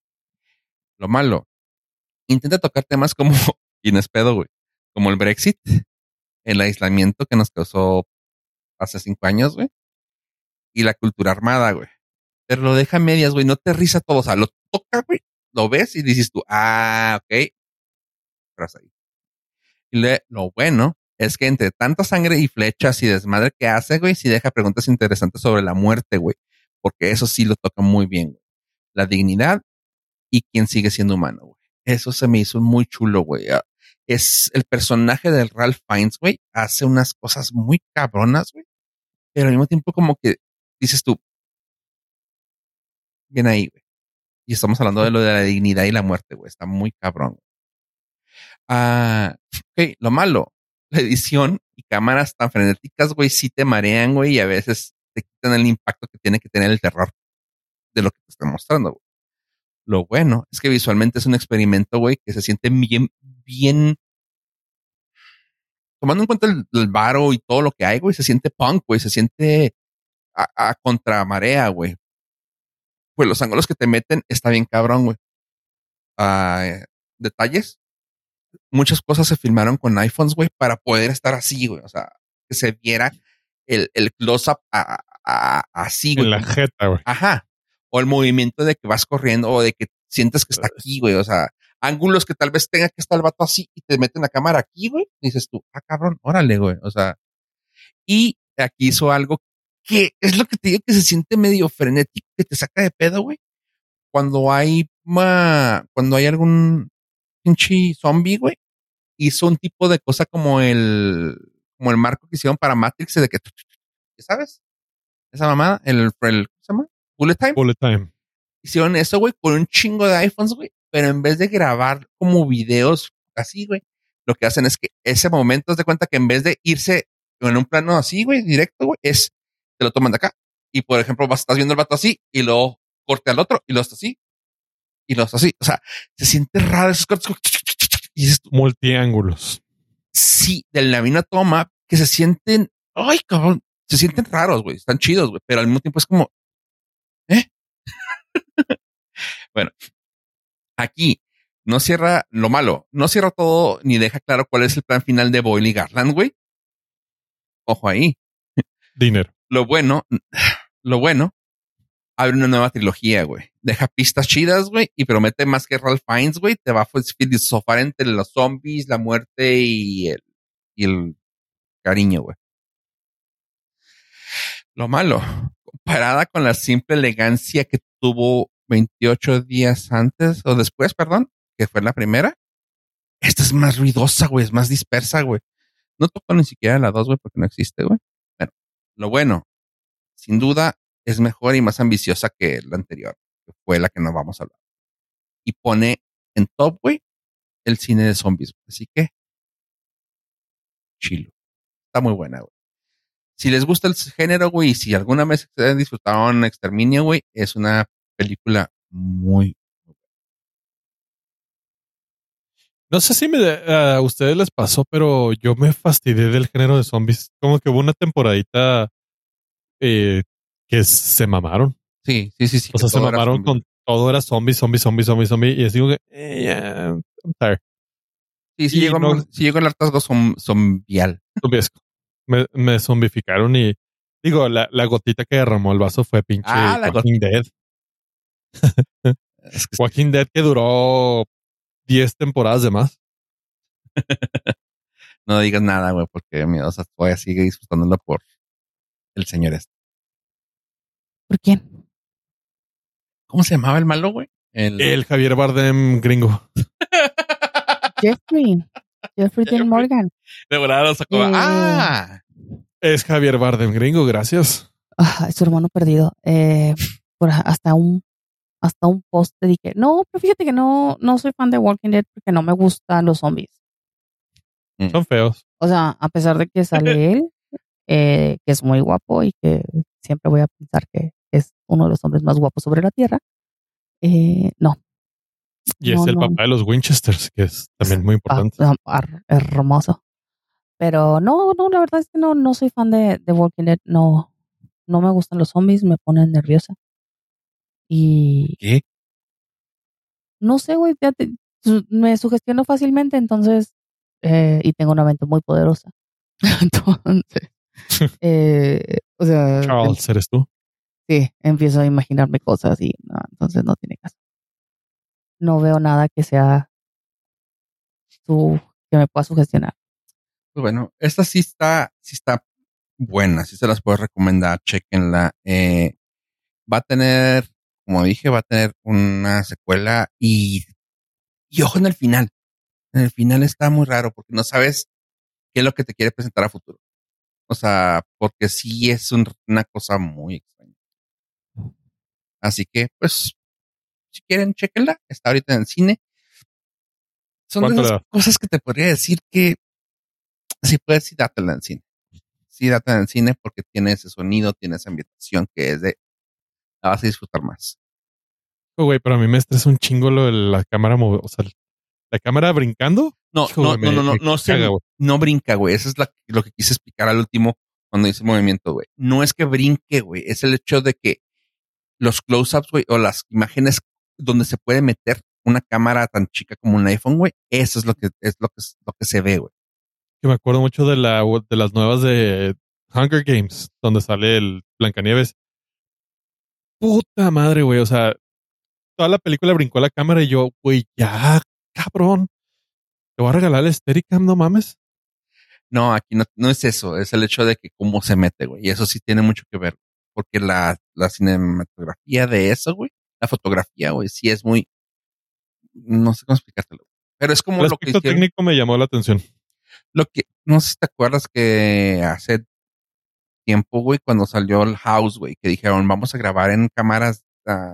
Lo malo. Intenta tocar temas como, inespedo, güey, como el Brexit, el aislamiento que nos causó hace 5 años, güey, y la cultura armada, güey. Pero lo deja a medias, güey, no te risa todo, o sea, lo toca, güey, lo ves y dices tú, ok, tras ahí. Y lo bueno es que entre tanta sangre y flechas y desmadre que hace, güey, sí deja preguntas interesantes sobre la muerte, güey, porque eso sí lo toca muy bien, güey. La dignidad y quién sigue siendo humano, güey. Eso se me hizo muy chulo, güey. Es el personaje del Ralph Fiennes, güey, hace unas cosas muy cabronas, güey, pero al mismo tiempo como que dices tú, bien ahí, güey. Y estamos hablando de lo de la dignidad y la muerte, güey. Está muy cabrón. Ok, lo malo, la edición y cámaras tan frenéticas, güey, sí te marean, güey, y a veces te quitan el impacto que tiene que tener el terror de lo que te están mostrando, güey. Lo bueno es que visualmente es un experimento, güey, que se siente bien, tomando en cuenta el varo y todo lo que hay, güey, se siente punk, güey, se siente a contramarea, güey. Pues los ángulos que te meten está bien cabrón, güey. Detalles. Muchas cosas se filmaron con iPhones, güey, para poder estar así, güey. O sea, que se viera el close-up así, güey. En la jeta, güey. Ajá. O el movimiento de que vas corriendo o de que sientes que está aquí, güey. O sea, ángulos que tal vez tenga que estar el vato así y te meten la cámara aquí, güey. Dices tú, cabrón, órale, güey. O sea, y aquí hizo algo que es lo que te digo que se siente medio frenético, que te saca de pedo, güey. Cuando hay algún pinche zombie, güey, hizo un tipo de cosa como el marco que hicieron para Matrix de que, ¿sabes? Esa mamada, ¿cómo se llama? Bullet Time. Bullet Time. Hicieron eso, güey, con un chingo de iPhones, güey, pero en vez de grabar como videos así, güey, lo que hacen es que ese momento, de cuenta que en vez de irse en un plano así, güey, directo, güey, te lo toman de acá. Y por ejemplo, estás viendo el vato así y luego corte al otro y lo estás así y lo estás así. O sea, se siente raro esos cortes. Y dices tú, multiángulos. Sí, de la misma toma que se sienten, ay, cabrón, se sienten raros, güey, están chidos, güey, pero al mismo tiempo es como, ¿eh? Bueno, aquí no cierra lo malo, no cierra todo ni deja claro cuál es el plan final de Boyle y Garland, güey. Ojo ahí. Dinero. Lo bueno, abre una nueva trilogía, güey. deja pistas chidas, güey, y promete más que Ralph Fiennes, güey, te va a filosofar entre los zombies, la muerte y el cariño, güey. Lo malo, comparada con la simple elegancia que tuvo 28 días antes o después, perdón, que fue la primera, esta es más ruidosa, güey, es más dispersa, güey. No toco ni siquiera la 2, güey, porque no existe, güey. Bueno, lo bueno, sin duda, es mejor y más ambiciosa que la anterior, que fue la que nos vamos a hablar. Y pone en top, güey, el cine de zombies. Así que, chilo. Está muy buena, güey. Si les gusta el género, güey, y si alguna vez disfrutaron Exterminio, güey, es una película muy... No sé si a ustedes les pasó, pero yo me fastidié del género de zombies. Como que hubo una temporadita que se mamaron. Sí. O sea, se mamaron con todo era zombie. Y así que, I'm tired. Sí, sí llegó el hartazgo zombial. Zombiesco. Me zombificaron y digo, la gotita que derramó el vaso fue pinche Walking Dead. Es que Walking Dead que duró 10 temporadas de más. No digas nada, güey, porque mi osa todavía sigue disfrutándolo por el señor este. ¿Por quién? ¿Cómo se llamaba el malo, güey? El Javier Bardem gringo. Jeffrey Dean Morgan. De volada sacó. Es Javier Bardem gringo, gracias. Es su hermano perdido. Hasta un post dediqué. No, pero fíjate que no soy fan de Walking Dead porque no me gustan los zombies. Son feos. O sea, a pesar de que sale él, que es muy guapo y que siempre voy a pensar que es uno de los hombres más guapos sobre la tierra, no. Y es el papá de los Winchesters, que es también muy importante. Hermoso. Pero no, la verdad es que no soy fan de Walking Dead. No me gustan los zombies, me ponen nerviosa. Y ¿qué? No sé, güey, me sugestiono fácilmente, entonces, y tengo una mente muy poderosa. Entonces, o sea, Charles, ¿eres tú? Sí, empiezo a imaginarme cosas y no, entonces no tiene caso. No veo nada que sea que me pueda sugestionar. Pues bueno, esta sí está buena, sí se las puedo recomendar, chequenla. Va a tener, como dije, va a tener una secuela y ojo en el final. En el final está muy raro porque no sabes qué es lo que te quiere presentar a futuro. O sea, porque sí es una cosa muy extraña. Así que, pues, si quieren, chequenla. Está ahorita en el cine. Son de esas cosas que te podría decir que si puedes, sí dátela en el cine. Sí, dátela en el cine porque tiene ese sonido, tiene esa ambientación que es de... La vas a disfrutar más. Güey, pero a mí me estresa un chingo lo de la cámara, o sea, la cámara brincando. No brinca, güey. Eso es lo que quise explicar al último cuando hice movimiento, güey. No es que brinque, güey. Es el hecho de que los close-ups, güey, o las imágenes donde se puede meter una cámara tan chica como un iPhone, güey. Eso es lo que se ve, güey. Que me acuerdo mucho de las nuevas de Hunger Games, donde sale el Blancanieves. Puta madre, güey. O sea, toda la película brincó la cámara y yo, güey, ya, cabrón. Te voy a regalar el Steadicam, no mames. No, aquí no es eso. Es el hecho de que cómo se mete, güey. Y eso sí tiene mucho que ver. Porque la cinematografía de eso, güey, la fotografía, güey, sí es muy... No sé cómo explicártelo. Pero es como el lo que aspecto técnico me llamó la atención. No sé si te acuerdas que hace tiempo, güey, cuando salió el House, güey, que dijeron, vamos a grabar en cámaras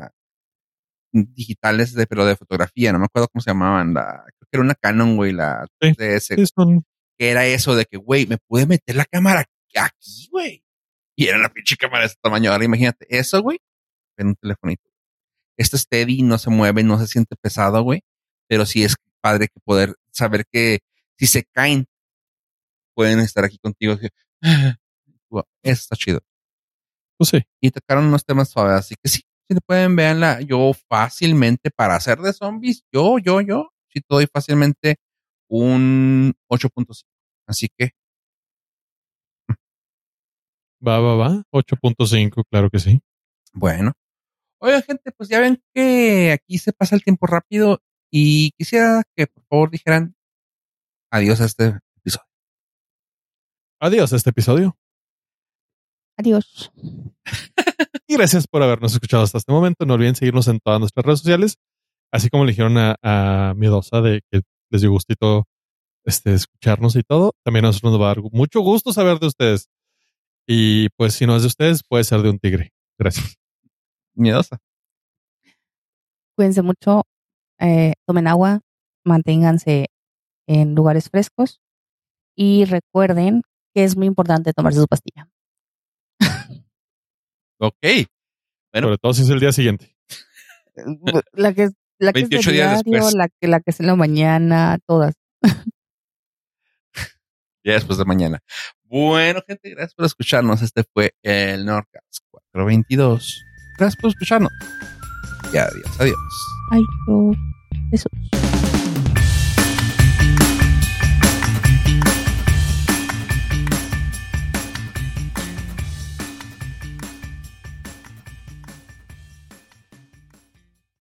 digitales, pero de fotografía, no me acuerdo cómo se llamaban, creo que era una Canon, güey, la DS, que era eso de que, güey, me pude meter la cámara aquí, güey, y era la pinche cámara de ese tamaño. Ahora imagínate eso, güey, en un telefonito. Esto es steady, no se mueve, no se siente pesado, güey, pero sí es padre que poder saber que si se caen, pueden estar aquí contigo. Eso está chido. Pues sí. Y tocaron unos temas suaves, así que sí, si le pueden verla, yo fácilmente para hacer de zombies, sí te doy fácilmente un 8.5. Así que. Va. 8.5, claro que sí. Bueno. Oigan, gente, pues ya ven que aquí se pasa el tiempo rápido y quisiera que por favor dijeran adiós a este episodio. Adiós a este episodio. Adiós. Y gracias por habernos escuchado hasta este momento. No olviden seguirnos en todas nuestras redes sociales, así como le dijeron a Miedosa de que les dio gustito escucharnos y todo. También a nosotros nos va a dar mucho gusto saber de ustedes. Y pues si no es de ustedes, puede ser de un tigre. Gracias. Miedosa. Cuídense mucho, tomen agua, manténganse en lugares frescos y recuerden que es muy importante tomarse su pastilla. Ok. Bueno. Sobre todo si es el día siguiente. La que es de 28 días diario, después. la que es en la mañana, todas. Ya después de mañana. Bueno, gente, gracias por escucharnos. Este fue el Nordcast 422. Gracias por escucharnos. Y adiós, adiós. Ay, yo... Eso.